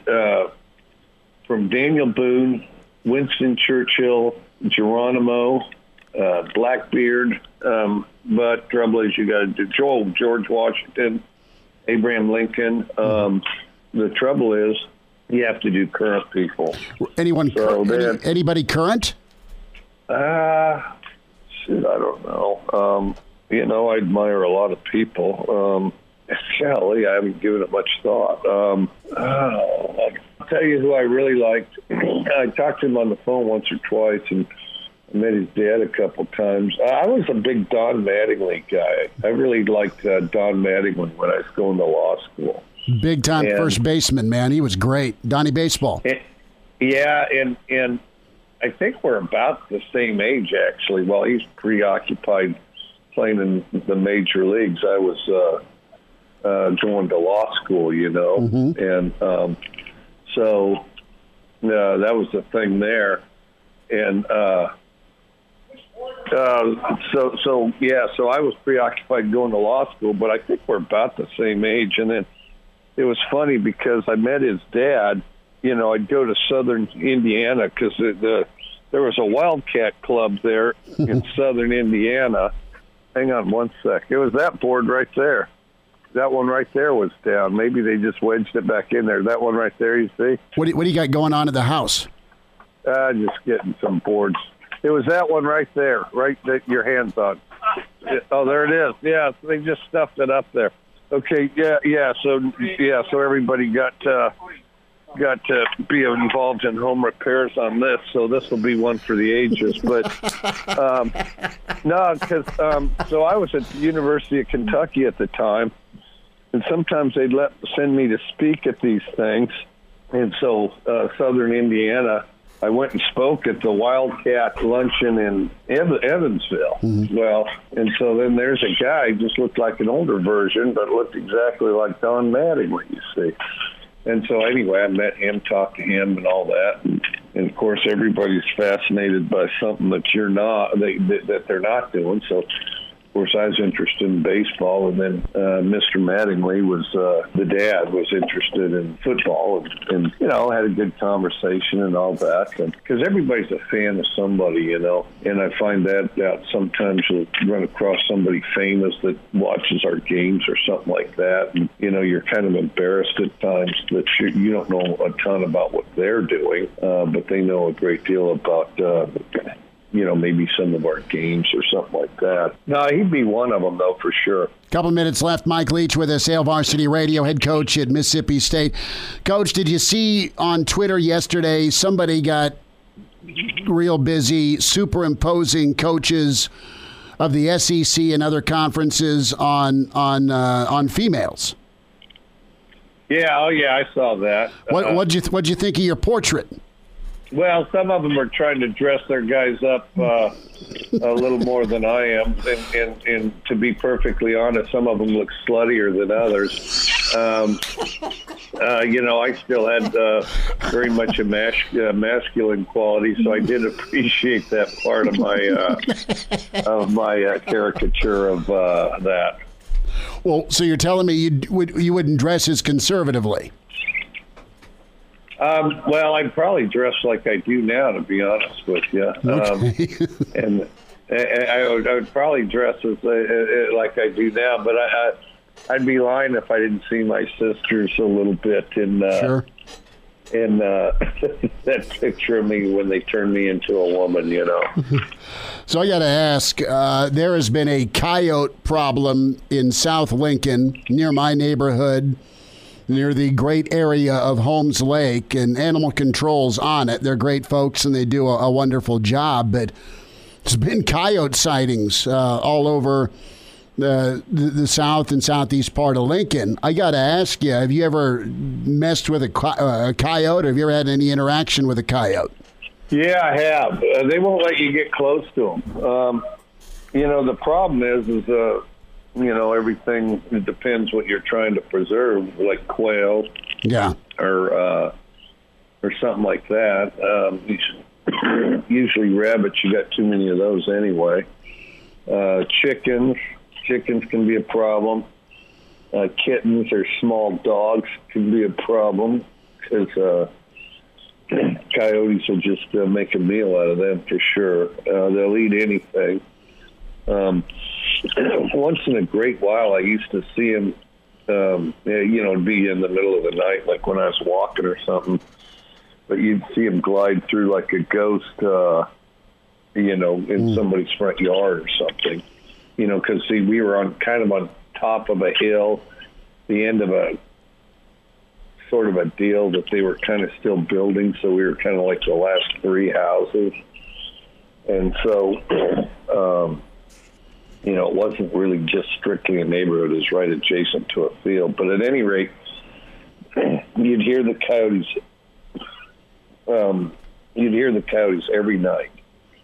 from Daniel Boone, Winston Churchill, Geronimo, Blackbeard, but trouble is you got to do George Washington, Abraham Lincoln. The trouble is you have to do current people. Anybody current? I don't know. I admire a lot of people. Golly, I haven't given it much thought. I'll tell you who I really liked. I talked to him on the phone once or twice, and I met his dad a couple times. I was a big Don Mattingly guy. I really liked Don Mattingly when I was going to law school. Big time first baseman, man. He was great. Donnie Baseball. And I think we're about the same age, actually. While he's preoccupied playing in the major leagues, I was going to law school, Mm-hmm. And so that was the thing there. And so I was preoccupied going to law school, but I think we're about the same age. And then it was funny because I met his dad. I'd go to Southern Indiana because there was a Wildcat club there in Southern Indiana. Hang on one sec. It was that board right there. That one right there was down. Maybe they just wedged it back in there. That one right there, you see? What do you got going on at the house? Just getting some boards. It was that one right there, right that your hand's on. Oh, there it is. Yeah, so they just stuffed it up there. Okay, yeah. So everybody got to be involved in home repairs on this, so this will be one for the ages. But so I was at the University of Kentucky at the time, and sometimes they'd send me to speak at these things. And so Southern Indiana, I went and spoke at the Wildcat Luncheon in Evansville. Mm-hmm. Well, and so then there's a guy, just looked like an older version, but looked exactly like Don Mattingly, you see. And so anyway, I met him, talked to him and all that. And of course, everybody's fascinated by something that you're not, that they're not doing. So, of course, course, I was interested in baseball, and then Mr. Mattingly the dad was interested in football, and had a good conversation and all that. Because everybody's a fan of somebody, and I find that out sometimes you'll run across somebody famous that watches our games or something like that, and you're kind of embarrassed at times that you don't know a ton about what they're doing, but they know a great deal about maybe some of our games or something like that. No, he'd be one of them, though, for sure. Couple minutes left. Mike Leach with us, Hail Varsity Radio, head coach at Mississippi State. Coach, did you see on Twitter yesterday somebody got real busy superimposing coaches of the SEC and other conferences on females? Yeah, I saw that. What'd you think of your portrait? Well, some of them are trying to dress their guys up a little more than I am, and to be perfectly honest, some of them look sluttier than others. I still had very much a masculine quality, so I did appreciate that part of my caricature of that. Well, so you're telling me you wouldn't dress as conservatively? Well, I'd probably dress like I do now, to be honest with you. Okay. And I would probably dress like I do now, but I'd be lying if I didn't see my sisters a little bit in that picture of me when they turned me into a woman, So I got to ask, there has been a coyote problem in South Lincoln, near my neighborhood, near the great area of Holmes Lake, and Animal Control's on it. They're great folks, and they do a wonderful job, but there's been coyote sightings all over the south and southeast part of Lincoln. I got to ask you, have you ever messed with a coyote? Have you ever had any interaction with a coyote? Yeah, I have. They won't let you get close to them. The problem is everything, it depends what you're trying to preserve, like quail, or something like that. Usually rabbits, you got too many of those anyway. Chickens can be a problem. Kittens or small dogs can be a problem because coyotes will just make a meal out of them for sure. They'll eat anything. Once in a great while, I used to see him, be in the middle of the night, like when I was walking or something. But you'd see him glide through like a ghost, in somebody's front yard or something. Because we were on top of a hill, the end of a sort of a deal that they were kind of still building. So we were kind of like the last three houses, and so. It wasn't really just strictly a neighborhood. It was right adjacent to a field. But at any rate, you'd hear the coyotes. Every night.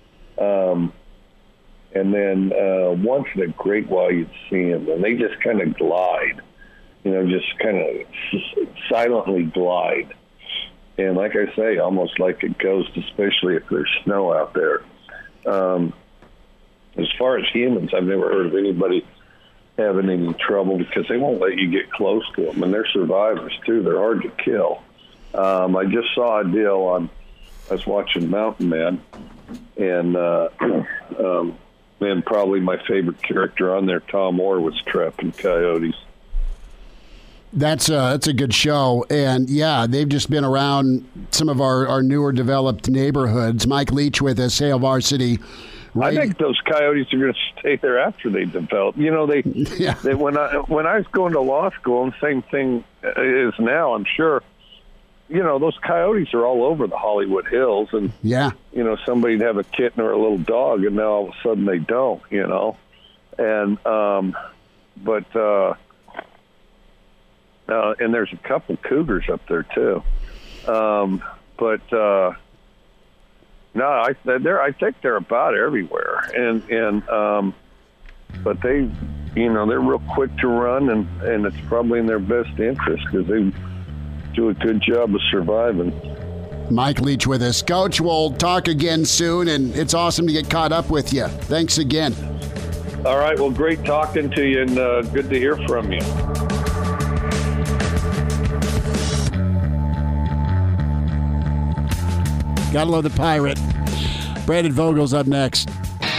And then once in a great while, you'd see them, and they just kind of glide. Just kind of silently glide. And like I say, almost like a ghost, especially if there's snow out there. As far as humans, I've never heard of anybody having any trouble because they won't let you get close to them, and they're survivors too. They're hard to kill. I just saw a deal I was watching Mountain Man, and probably my favorite character on there, Tom Moore, was trapping coyotes. That's a good show, and they've just been around some of our newer developed neighborhoods. Mike Leach with us, Hail Varsity. I think those coyotes are going to stay there after they develop. They when I was going to law school, and same thing is now, I'm sure. Those coyotes are all over the Hollywood Hills, and somebody'd have a kitten or a little dog, and now all of a sudden they don't. And and there's a couple cougars up there too, No, I think they're about everywhere, and but they, they're real quick to run, and it's probably in their best interest because they do a good job of surviving. Mike Leach with us, Coach. We'll talk again soon, and it's awesome to get caught up with you. Thanks again. All right. Well, great talking to you, and good to hear from you. Gotta love the Pirate. Brandon Vogel's up next.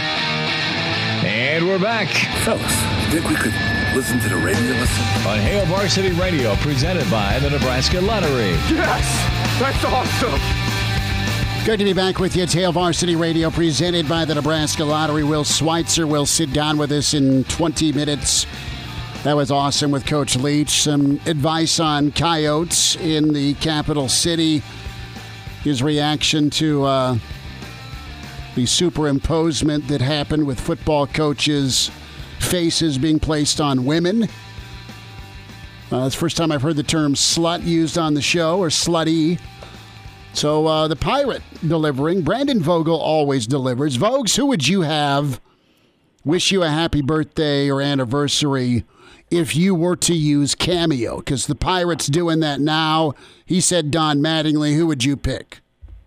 And we're back. Fellas, think we could listen to the radio on Hail Varsity Radio, presented by the Nebraska Lottery. Yes, that's awesome. Good to be back with you. It's Hail Varsity Radio, presented by the Nebraska Lottery. Will Schweitzer will sit down with us in 20 minutes. That was awesome with Coach Leach. Some advice on Coyotes in the capital city. His reaction to the superimposement that happened with football coaches' faces being placed on women. It's the first time I've heard the term slut used on the show, or slutty. So the Pirate delivering. Brandon Vogel always delivers. Vogues, who would you have wish you a happy birthday or anniversary if you were to use Cameo? Because the Pirate's doing that now. He said Don Mattingly. Who would you pick?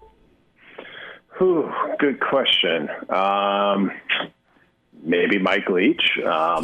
Ooh, good question. Maybe Mike Leach. How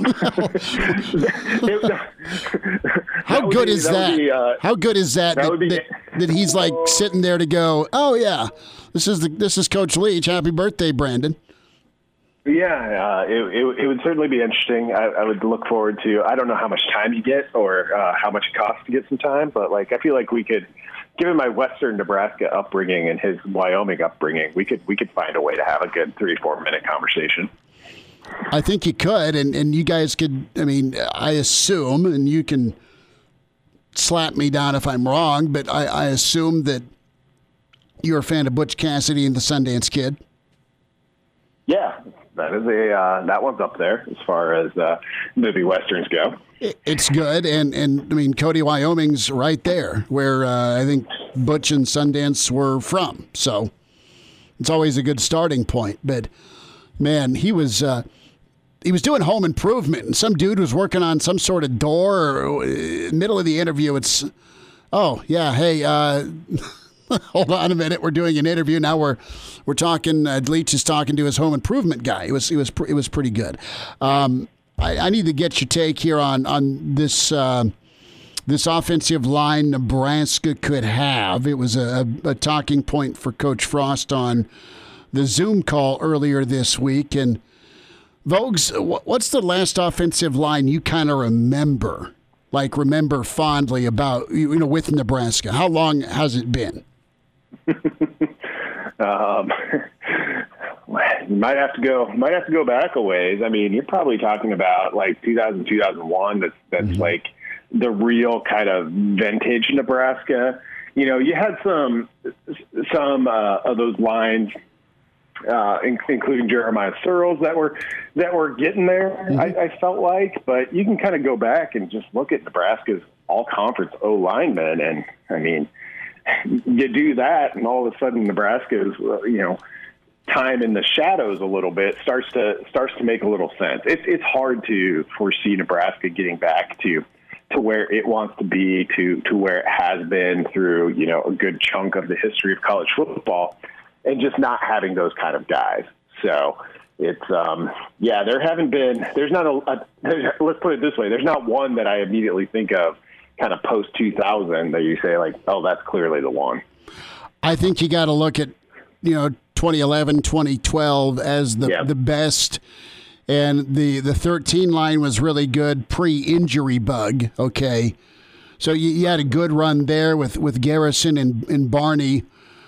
good is that? How good is that? That he's like sitting there to go, oh yeah, this is Coach Leach. Happy birthday, Brandon. Yeah, it would certainly be interesting. I would look forward to. I don't know how much time you get or how much it costs to get some time, but like I feel like we could, given my Western Nebraska upbringing and his Wyoming upbringing, we could find a way to have a good 3-4 minute conversation. I think you could, and you guys could. I mean, I assume, and you can slap me down if I'm wrong, but I assume that you're a fan of Butch Cassidy and the Sundance Kid. Yeah, that is that one's up there as far as movie westerns go. It's good, and I mean, Cody, Wyoming's right there, where I think Butch and Sundance were from. So it's always a good starting point. But man, he was doing home improvement, and some dude was working on some sort of door. Middle of the interview, it's, oh yeah, hey, hold on a minute, we're doing an interview now. We're talking. Leach is talking to his home improvement guy. It was pretty good. I need to get your take here on this this offensive line Nebraska could have. It was a talking point for Coach Frost on the Zoom call earlier this week. And Vogues, what's the last offensive line you kind of remember fondly about, with Nebraska? How long has it been? You might have to go back a ways. I mean, you're probably talking about like 2000, 2001. That's like the real kind of vintage Nebraska. You had some of those lines, including Jeremiah Searles, that were getting there. Mm-hmm. I felt like, but you can kind of go back and just look at Nebraska's all-conference O linemen, and I mean, you do that, and all of a sudden Nebraska's time in the shadows a little bit starts to make a little sense. It's hard to foresee Nebraska getting back to where it wants to be, to where it has been through a good chunk of the history of college football, and just not having those kind of guys. So it's there's not let's put it this way, there's not one that I immediately think of kind of post 2000 that you say like, oh, that's clearly the one. I think you got to look at 2011, 2012 as the best. And the 13 line was really good pre-injury bug, okay? So you had a good run there with Garrison and Barney.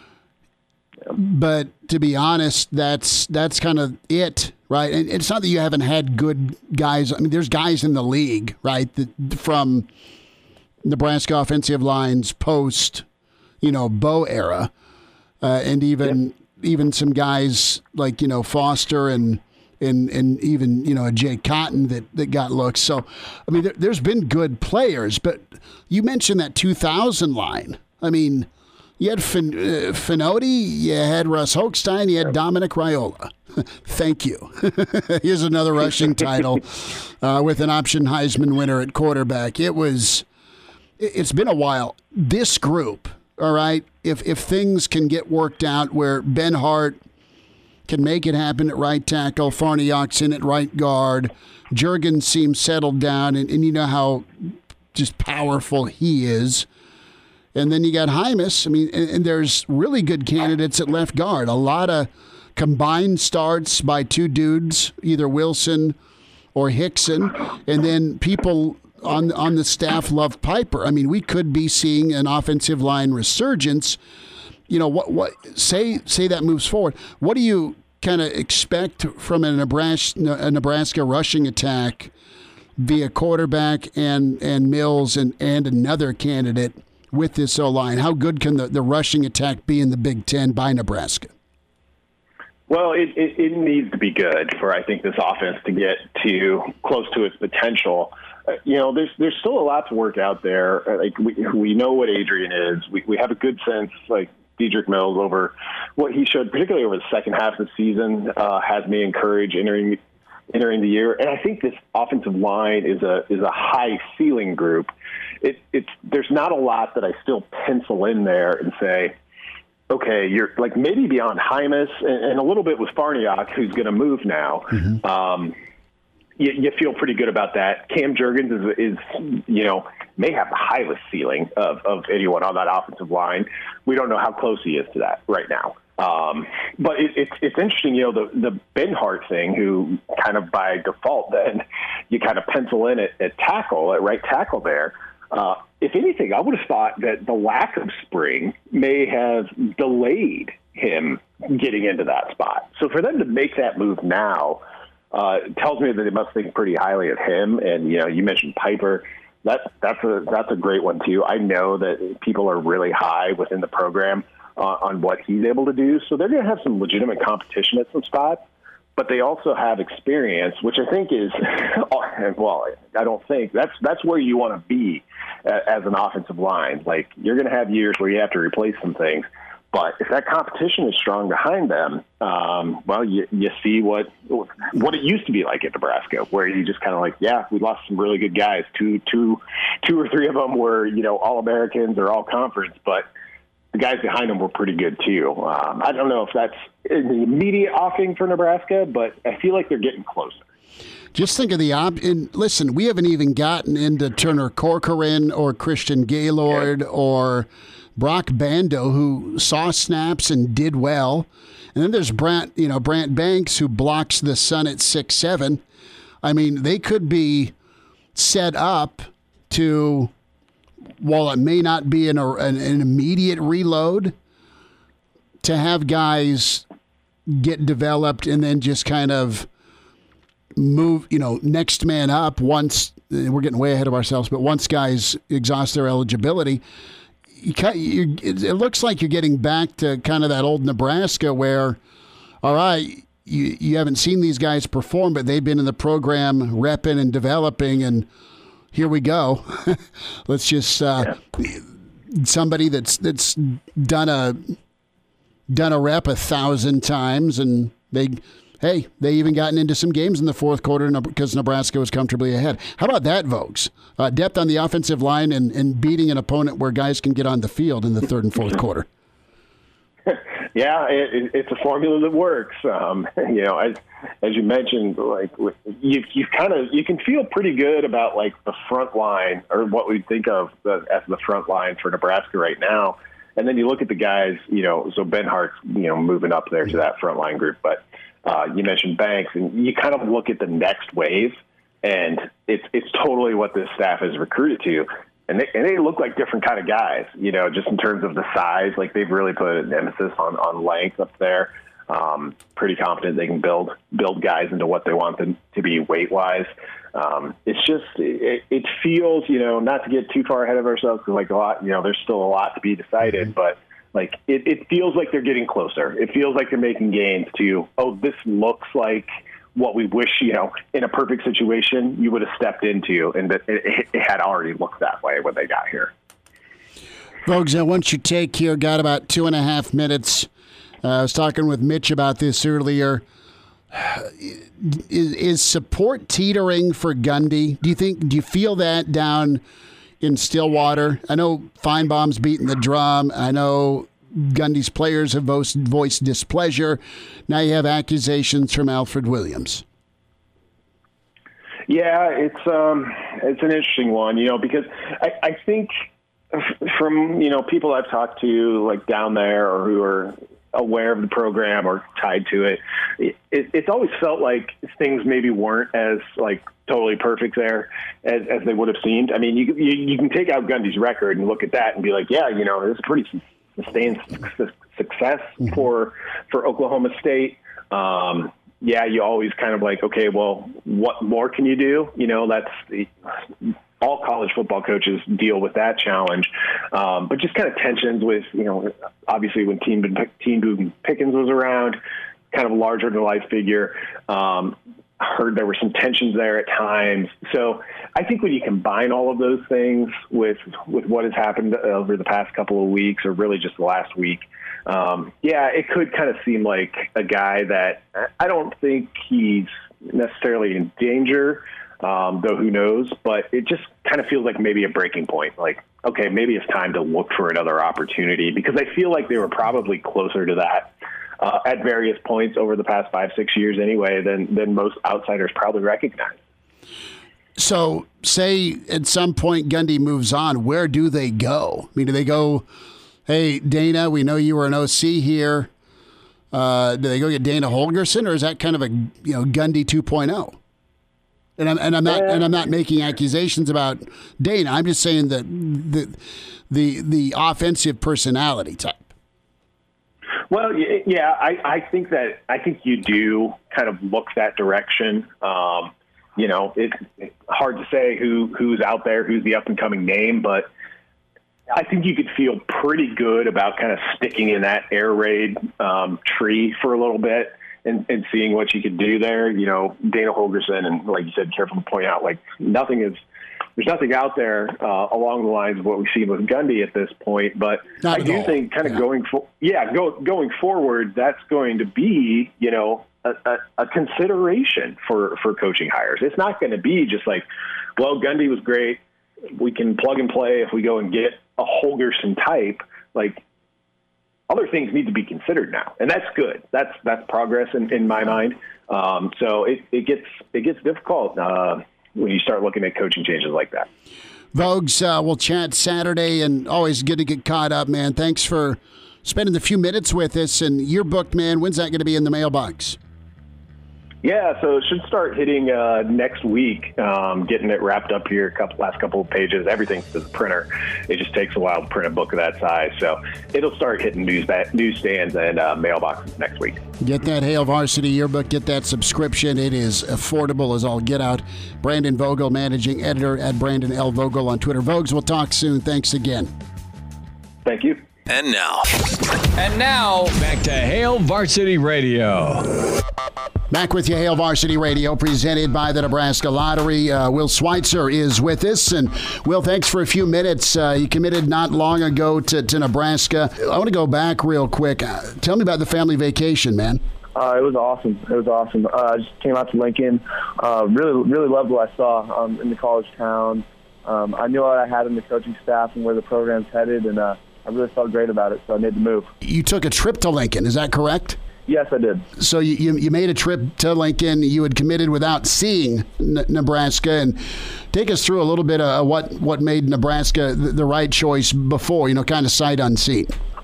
But to be honest, that's kind of it, right? And it's not that you haven't had good guys. I mean, there's guys in the league, right, from Nebraska offensive lines post, Bo era, and even some guys like Foster and even a Jay Cotton that got looks. So I mean, there's been good players, but you mentioned that 2000 line. I mean, you had Finoti, you had Russ Hochstein, you had Dominic Raiola. Thank you. Here's another rushing title with an option Heisman winner at quarterback. It's been a while. This group, all right, if things can get worked out where Ben Hart can make it happen at right tackle. Farniok's in at right guard. Juergens seems settled down, and you know how just powerful he is. And then you got Hymas. I mean, and there's really good candidates at left guard. A lot of combined starts by two dudes, either Wilson or Hickson, and then people on the staff love Piper. I mean, we could be seeing an offensive line resurgence. You know, what say that moves forward. What do you kind of expect from a Nebraska rushing attack via quarterback and Mills and another candidate with this O-line? How good can the rushing attack be in the Big Ten by Nebraska? Well, it needs to be good for, I think, this offense to get to close to its potential. You know, there's still a lot to work out there. Like we know what Adrian is. We have a good sense, like Dedrick Mills, over what he showed, particularly over the second half of the season, has me encouraged entering the year. And I think this offensive line is a high ceiling group. There's not a lot that I still pencil in there and say, okay, you're like maybe beyond Hymas and a little bit with Farniok, who's going to move now. Mm-hmm. You feel pretty good about that. Cam Juergens is may have the highest ceiling of anyone on that offensive line. We don't know how close he is to that right now. But it's interesting, you know, the Benhart thing, who kind of by default then you kind of pencil in at right tackle there. If anything, I would have thought that the lack of spring may have delayed him getting into that spot. So for them to make that move now, tells me that they must think pretty highly of him. And, you know, you mentioned Piper. That's a great one too. I know that people are really high within the program on what he's able to do. So they're going to have some legitimate competition at some spots, but they also have experience, which I think is, well, I don't think that's where you want to be as an offensive line. Like, you're going to have years where you have to replace some things. But if that competition is strong behind them, well, you see what it used to be like at Nebraska, where you just kind of like, yeah, we lost some really good guys. Two or three of them were, you know, All-Americans or All-Conference, but the guys behind them were pretty good too. I don't know if that's in the immediate offing for Nebraska, but I feel like they're getting closer. Just think of and listen, we haven't even gotten into Turner Corcoran or Christian Gaylord or Brock Bando, who saw snaps and did well. And then there's Brant Banks, who blocks the sun at 6'7". I mean, they could be set up to, while it may not be an immediate reload, to have guys get developed and then just kind of move, you know, next man up once. We're getting way ahead of ourselves, but once guys exhaust their eligibility, it looks like you're getting back to kind of that old Nebraska where, all right, you haven't seen these guys perform, but they've been in the program repping and developing, and here we go. Let's just somebody that's done a rep 1,000 times, and they even gotten into some games in the fourth quarter because Nebraska was comfortably ahead. How about that, Vogues? Depth on the offensive line and beating an opponent where guys can get on the field in the third and fourth quarter. Yeah, it's a formula that works. You know, as you mentioned, like you can feel pretty good about like the front line, or what we think of as the front line for Nebraska right now. And then you look at the guys, you know, so Benhart's, you know, moving up there to that front line group, but you mentioned Banks, and you kind of look at the next wave, and it's totally what this staff is recruited to. And they look like different kind of guys, you know, just in terms of the size. Like, they've really put an emphasis on length up there. Pretty confident they can build guys into what they want them to be weight-wise. It's just it feels, you know, not to get too far ahead of ourselves, because like a lot, you know, there's still a lot to be decided, but like it feels like they're getting closer. It feels like they're making gains to, this looks like what we wish, you know, in a perfect situation you would have stepped into, and that it had already looked that way when they got here. Folks, once you take here, got about 2.5 minutes. I was talking with Mitch about this earlier. Is support teetering for Gundy? Do you feel that down in Stillwater? I know Feinbaum's beating the drum. I know Gundy's players have voiced displeasure. Now you have accusations from Alfred Williams. Yeah, it's an interesting one, because I think from, people I've talked to, like down there or who are aware of the program or tied to it, it's always felt like things maybe weren't as like totally perfect there as they would have seemed. I mean, you can take out Gundy's record and look at that and be like, yeah, this is pretty sustained success for Oklahoma State. Yeah, you always kind of like, okay, well, what more can you do? All college football coaches deal with that challenge. But just kind of tensions with, obviously when Team Boone Pickens was around, kind of a larger than life figure. Heard there were some tensions there at times. So I think when you combine all of those things with what has happened over the past couple of weeks, or really just the last week, it could kind of seem like a guy that I don't think he's necessarily in danger, though who knows, but it just kind of feels like maybe a breaking point. Like, okay, maybe it's time to look for another opportunity, because I feel like they were probably closer to that at various points over the past 5-6 years anyway than most outsiders probably recognize. So say at some point Gundy moves on, where do they go? I mean, do they go, hey, Dana, we know you were an OC here. Do they go get Dana Holgorsen, or is that kind of a Gundy 2.0? And I'm not making accusations about Dana. I'm just saying that the offensive personality type. Well, yeah, I think you do kind of look that direction. It's hard to say who's out there, who's the up and coming name, but I think you could feel pretty good about kind of sticking in that air raid tree for a little bit and seeing what you could do there. Dana Holgorsen, and like you said, careful to point out, like there's nothing out there along the lines of what we've seen with Gundy at this point. But I do think kind of going forward, that's going to be, a consideration for coaching hires. It's not going to be just like, well, Gundy was great, we can plug and play if we go and get a Holgorsen type. Like, other things need to be considered now, and that's good. That's progress in my mind. So it gets difficult when you start looking at coaching changes like that. Vogues, we'll chat Saturday, and always good to get caught up, man. Thanks for spending the few minutes with us. And your book, man, when's that going to be in the mailbox? Yeah, so it should start hitting next week, getting it wrapped up here, last couple of pages. Everything's to the printer. It just takes a while to print a book of that size. So it'll start hitting newsstands and mailboxes next week. Get that Hail Varsity yearbook. Get that subscription. It is affordable as all get out. Brandon Vogel, managing editor at Brandon L. Vogel on Twitter. Vogues, we'll talk soon. Thanks again. Thank you. And now, back to Hail Varsity Radio. Back with you, Hail Varsity Radio, presented by the Nebraska Lottery. Will Schweitzer is with us. And, Will, thanks for a few minutes. You committed not long ago to Nebraska. I want to go back real quick. Tell me about the family vacation, man. It was awesome. I just came out to Lincoln. Really loved what I saw in the college town. I knew what I had in the coaching staff and where the program's headed, and I really felt great about it, so I made the move. You took a trip to Lincoln, is that correct? Yes, I did. So you made a trip to Lincoln. You had committed without seeing Nebraska. And take us through a little bit of what made Nebraska the right choice before, kind of sight unseen.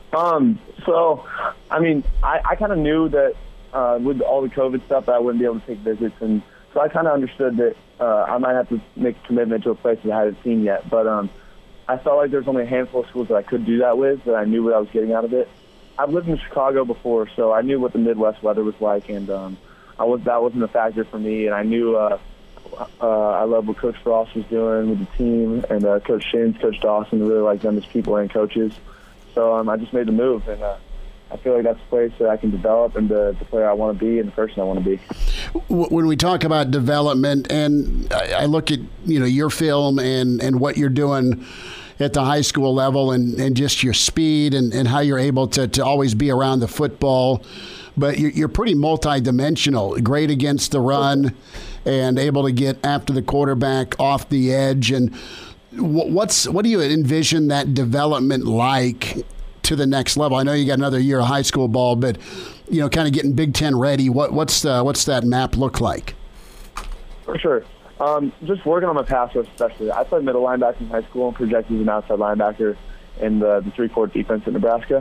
So, I mean, I kind of knew that with all the COVID stuff that I wouldn't be able to take visits. And so I kind of understood that I might have to make a commitment to a place that I hadn't seen yet. But I felt like there's only a handful of schools that I could do that with, that I knew what I was getting out of it. I've lived in Chicago before, so I knew what the Midwest weather was like, and that wasn't a factor for me. And I knew I loved what Coach Frost was doing with the team, and Coach Shins, Coach Dawson, really liked them as people and coaches. So I just made the move, and I feel like that's a place that I can develop and the player I want to be and the person I want to be. When we talk about development, and I look at your film and what you're doing at the high school level, and just your speed and how you're able to always be around the football, but you're pretty multidimensional. Great against the run, and able to get after the quarterback off the edge. And what do you envision that development like to the next level? I know you got another year of high school ball, but kind of getting Big Ten ready. What's that map look like? For sure. Just working on my pass rush, especially. I played middle linebacker in high school and projected as an outside linebacker in the 3-4 defense at Nebraska.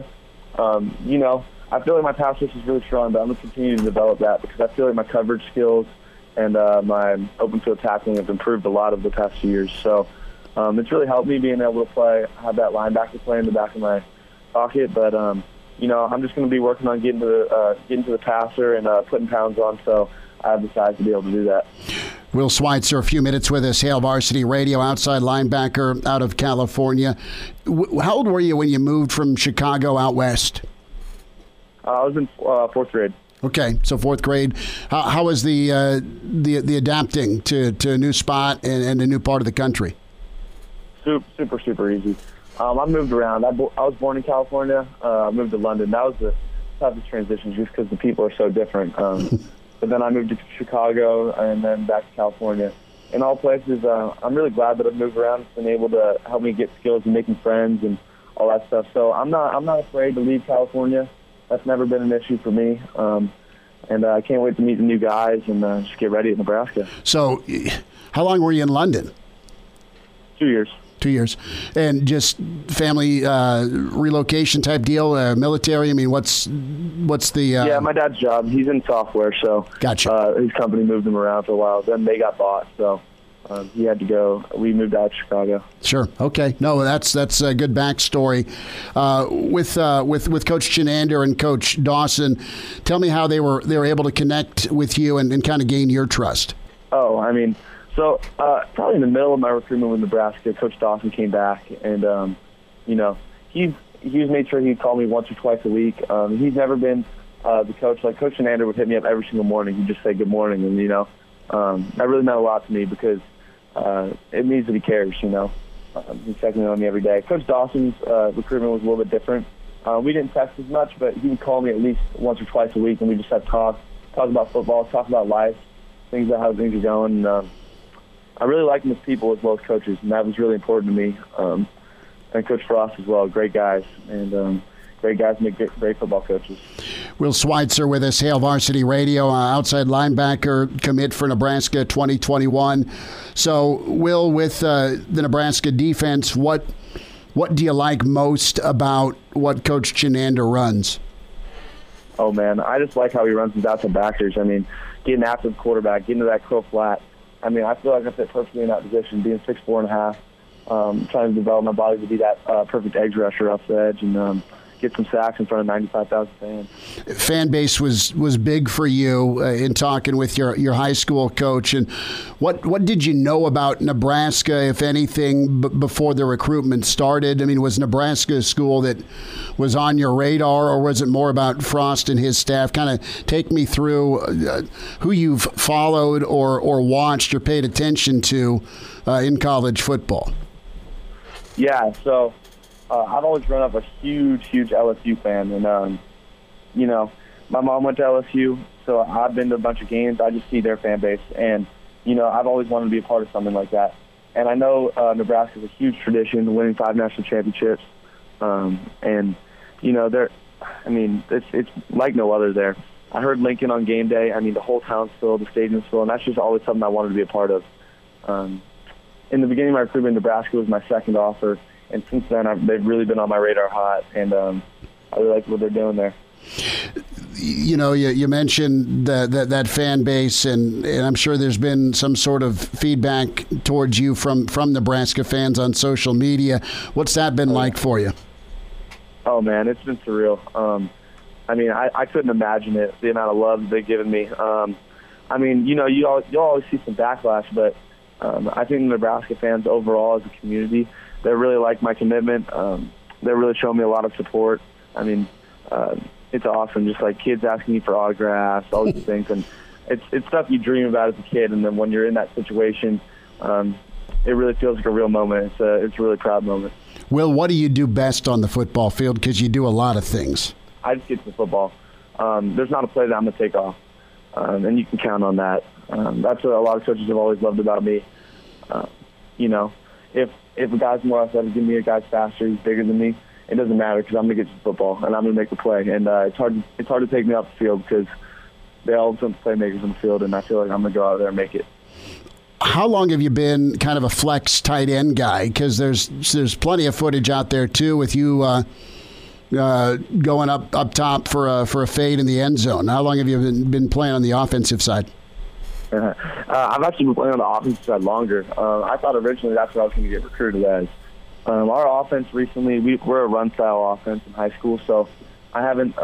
I feel like my pass rush is really strong, but I'm going to continue to develop that because I feel like my coverage skills and my open field tackling have improved a lot over the past few years. So it's really helped me being able to have that linebacker play in the back of my pocket. But I'm just going to be working on getting to the passer and putting pounds on, so I have the size to be able to do that. Will Schweitzer, a few minutes with us, Hail Varsity Radio, outside linebacker out of California. How old were you when you moved from Chicago out west? I was in fourth grade. Okay, so fourth grade. How was the adapting to a new spot and a new part of the country? Super, super easy. I moved around. I was born in California. I moved to London. That was the toughest transition just because the people are so different. But then I moved to Chicago and then back to California. In all places, I'm really glad that I've moved around. It's been able to help me get skills and making friends and all that stuff. So I'm not afraid to leave California. That's never been an issue for me. And I can't wait to meet the new guys and just get ready at Nebraska. So how long were you in London? 2 years. 2 years. And just family relocation type deal, military? I mean, what's the... Yeah, my dad's job. He's in software, so gotcha. His company moved him around for a while. Then they got bought, so he had to go. We moved out to Chicago. Sure. Okay. No, that's a good backstory. With Coach Chinander and Coach Dawson, tell me how they were able to connect with you and kind of gain your trust. Oh, I mean... So probably in the middle of my recruitment with Nebraska, Coach Dawson came back, and he's made sure he'd call me once or twice a week. He's never been the coach. Like Coach Chinander would hit me up every single morning. He'd just say good morning, and that really meant a lot to me because it means that he cares. He's checking on me every day. Coach Dawson's recruitment was a little bit different. We didn't text as much, but he would call me at least once or twice a week, and we just had talk about football, talk about life, things about how things are going. And, I really like them as people as well as coaches, and that was really important to me. And Coach Frost as well, great guys, and great guys make great football coaches. Will Schweitzer with us, Hail Varsity Radio, outside linebacker, commit for Nebraska 2021. So, Will, with the Nebraska defense, what do you like most about what Coach Chinander runs? Oh, man, I just like how he runs his outside backers. I mean, getting after the quarterback, getting to that crow flat. I mean, I feel like I fit perfectly in that position, being 6'4.5", trying to develop my body to be that perfect edge rusher off the edge and get some sacks in front of 95,000 fans. Fan base was big for you in talking with your high school coach. And what did you know about Nebraska, if anything, before the recruitment started? I mean, was Nebraska a school that was on your radar, or was it more about Frost and his staff? Kind of take me through who you've followed or watched or paid attention to in college football. Yeah, so I've always grown up a huge LSU fan, and my mom went to LSU, so I've been to a bunch of games. I just see their fan base, and I've always wanted to be a part of something like that. And I know Nebraska's a huge tradition, winning 5 national championships, and it's like no other there. I heard Lincoln on game day. I mean, the whole town's filled, the stadium's filled, and that's just always something I wanted to be a part of. In the beginning of my recruitment, Nebraska was my second offer. And since then, they've really been on my radar hot, and I really like what they're doing there. You mentioned that fan base, and I'm sure there's been some sort of feedback towards you from Nebraska fans on social media. What's that been like for you? Oh, man, it's been surreal. I couldn't imagine it, the amount of love they've given me. You'll always see some backlash, but I think the Nebraska fans overall as a community, they really like my commitment. They really show me a lot of support. I mean, it's awesome. Just like kids asking me for autographs, all these things, and it's stuff you dream about as a kid. And then when you're in that situation, it really feels like a real moment. It's a really proud moment. Will, what do you do best on the football field? Because you do a lot of things. I just get to the football. There's not a play that I'm gonna take off, and you can count on that. That's what a lot of coaches have always loved about me. If a guy's more athletic than me, a guy's faster, he's bigger than me, it doesn't matter because I'm going to get to the football and I'm going to make the play. And it's hard to take me off the field because they all have some playmakers on the field, and I feel like I'm going to go out there and make it. How long have you been kind of a flex tight end guy? Because there's plenty of footage out there too with you going up top for a fade in the end zone. How long have you been playing on the offensive side? I've actually been playing on the offensive side longer. I thought originally that's what I was going to get recruited as. Our offense recently, we're a run style offense in high school, so I haven't.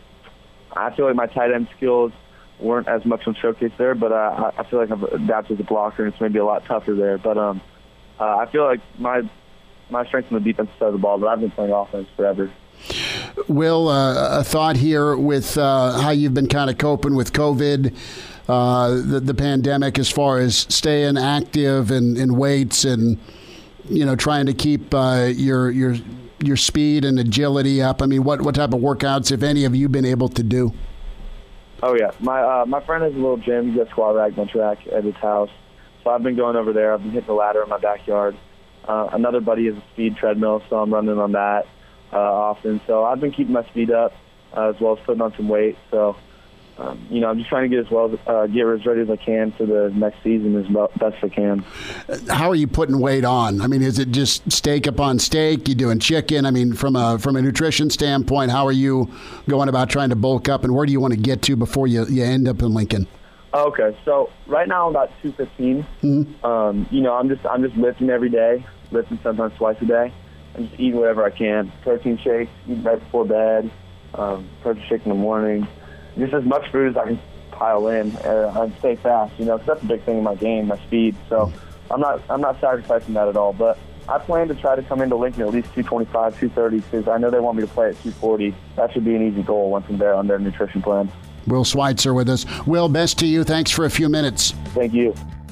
I feel like my tight end skills weren't as much on showcase there, but I feel like I've adapted as a blocker, and it's maybe a lot tougher there. But I feel like my strength's on the defensive side of the ball, but I've been playing offense forever. Will, a thought here with how you've been kind of coping with COVID, the pandemic, as far as staying active and weights and, trying to keep your speed and agility up. I mean, what type of workouts, if any, have you been able to do? Oh, yeah. My friend has a little gym. He's got squat rack, bench rack at his house. So I've been going over there. I've been hitting the ladder in my backyard. Another buddy has a speed treadmill, so I'm running on that often. So I've been keeping my speed up as well as putting on some weight. So, I'm just trying to get as ready as I can for the next season as best I can. How are you putting weight on? I mean, is it just steak upon steak? You doing chicken? I mean, from a nutrition standpoint, how are you going about trying to bulk up, and where do you want to get to before you end up in Lincoln? Okay, so right now I'm about 215. Mm-hmm. I'm just lifting every day, lifting sometimes twice a day. I'm just eating whatever I can. Protein shakes, eating right before bed, protein shake in the morning. Just as much food as I can pile in and stay fast, because that's a big thing in my game, my speed. So I'm not sacrificing that at all. But I plan to try to come into Lincoln at least 225, 230, because I know they want me to play at 240. That should be an easy goal once I'm there on their nutrition plan. Will Schweitzer with us. Will, best to you. Thanks for a few minutes. Thank you.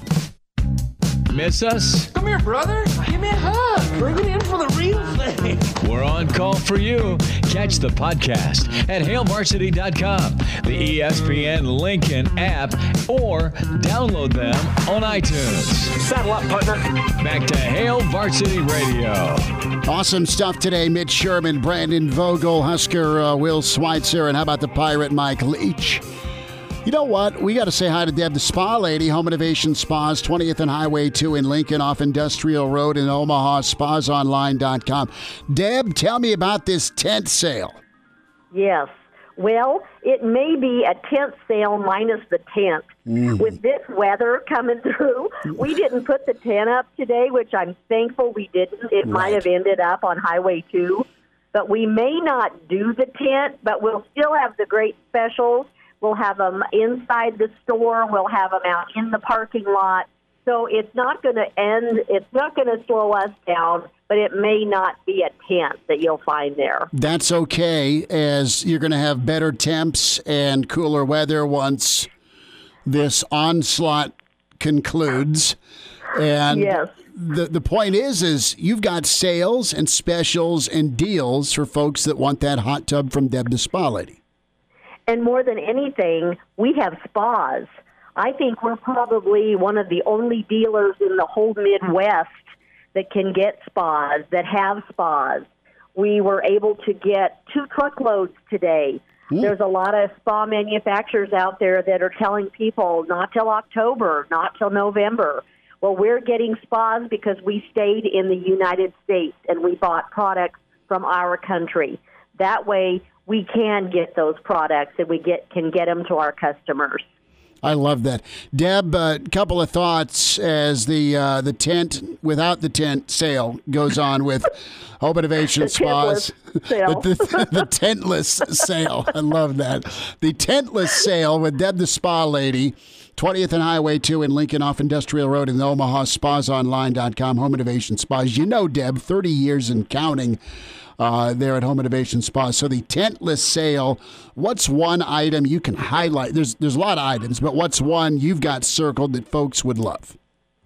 Miss us? Come here, brother. Give me a hug. Bring it in for the real thing. We're on call for you. Catch the podcast at HailVarsity.com, the ESPN Lincoln app, or download them on iTunes. Saddle up, partner. Back to Hail Varsity Radio. Awesome stuff today. Mitch Sherman, Brandon Vogel, Husker Will Schweitzer, and how about the Pirate Mike Leach? You know what? We got to say hi to Deb, the spa lady, Home Innovation Spas, 20th and Highway 2 in Lincoln, off Industrial Road in Omaha, spasonline.com. Deb, tell me about this tent sale. Yes. Well, it may be a tent sale minus the tent. Mm-hmm. With this weather coming through, we didn't put the tent up today, which I'm thankful we didn't. It might have ended up on Highway 2. But we may not do the tent, but we'll still have the great specials. We'll have them inside the store. We'll have them out in the parking lot. So it's not going to end. It's not going to slow us down, but it may not be a tent that you'll find there. That's okay, as you're going to have better temps and cooler weather once this onslaught concludes. And yes. The point is you've got sales and specials and deals for folks that want that hot tub from Deb the Spa Lady. And more than anything, we have spas. I think we're probably one of the only dealers in the whole Midwest that can get spas, that have spas. We were able to get 2 truckloads today. There's a lot of spa manufacturers out there that are telling people not till October, not till November. Well, we're getting spas because we stayed in the United States and we bought products from our country. That way, we can get those products and we can get them to our customers. I love that. Deb, a couple of thoughts as the tent without the tent sale goes on with Home Innovation Spas. The tentless sale. I love that. The tentless sale with Deb the Spa Lady. 20th and Highway 2 in Lincoln, off Industrial Road in Omaha, spasonline.com, Home Innovation Spas. You know, Deb, 30 years and counting there at Home Innovation Spas. So the tentless sale, what's one item you can highlight? There's a lot of items, but what's one you've got circled that folks would love?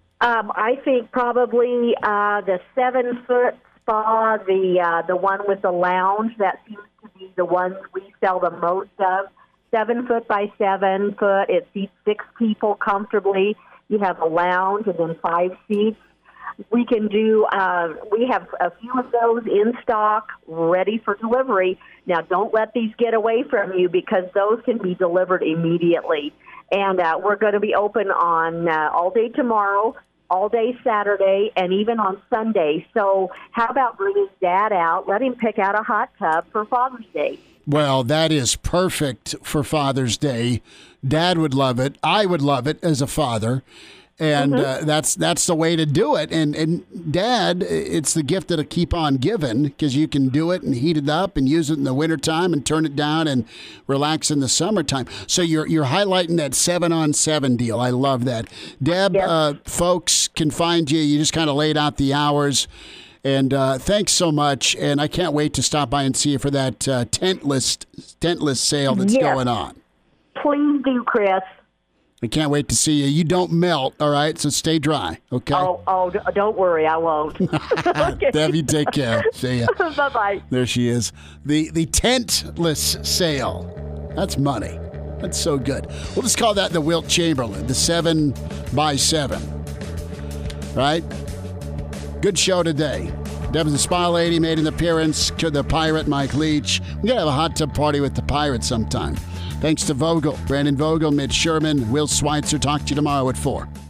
I think probably the 7-foot spa, the one with the lounge. That seems to be the one we sell the most of. 7 foot by 7 foot. It seats 6 people comfortably. You have a lounge and then 5 seats. We can do, we have a few of those in stock, ready for delivery. Now, don't let these get away from you because those can be delivered immediately. And we're going to be open on all day tomorrow, all day Saturday, and even on Sunday. So how about bringing Dad out, let him pick out a hot tub for Father's Day? Well, that is perfect for Father's Day. Dad would love it. I would love it as a father. And that's the way to do it. And Dad, it's the gift that'll keep on giving because you can do it and heat it up and use it in the wintertime and turn it down and relax in the summertime. So you're highlighting that 7-on-7 deal. I love that. Deb, folks can find you. You just kind of laid out the hours. And thanks so much. And I can't wait to stop by and see you for that tentless sale that's going on. Please do, Chris. I can't wait to see you. You don't melt, all right? So stay dry, okay? Oh, don't worry, I won't. Okay. Debbie, take care. See ya. Bye-bye. There she is. The tentless sale. That's money. That's so good. We'll just call that the Wilt Chamberlain, the 7x7. Right? Good show today. Deb's the Spa Lady made an appearance to the Pirate, Mike Leach. We're going to have a hot tub party with the Pirate sometime. Thanks to Vogel, Brandon Vogel, Mitch Sherman, Will Schweitzer. Talk to you tomorrow at 4.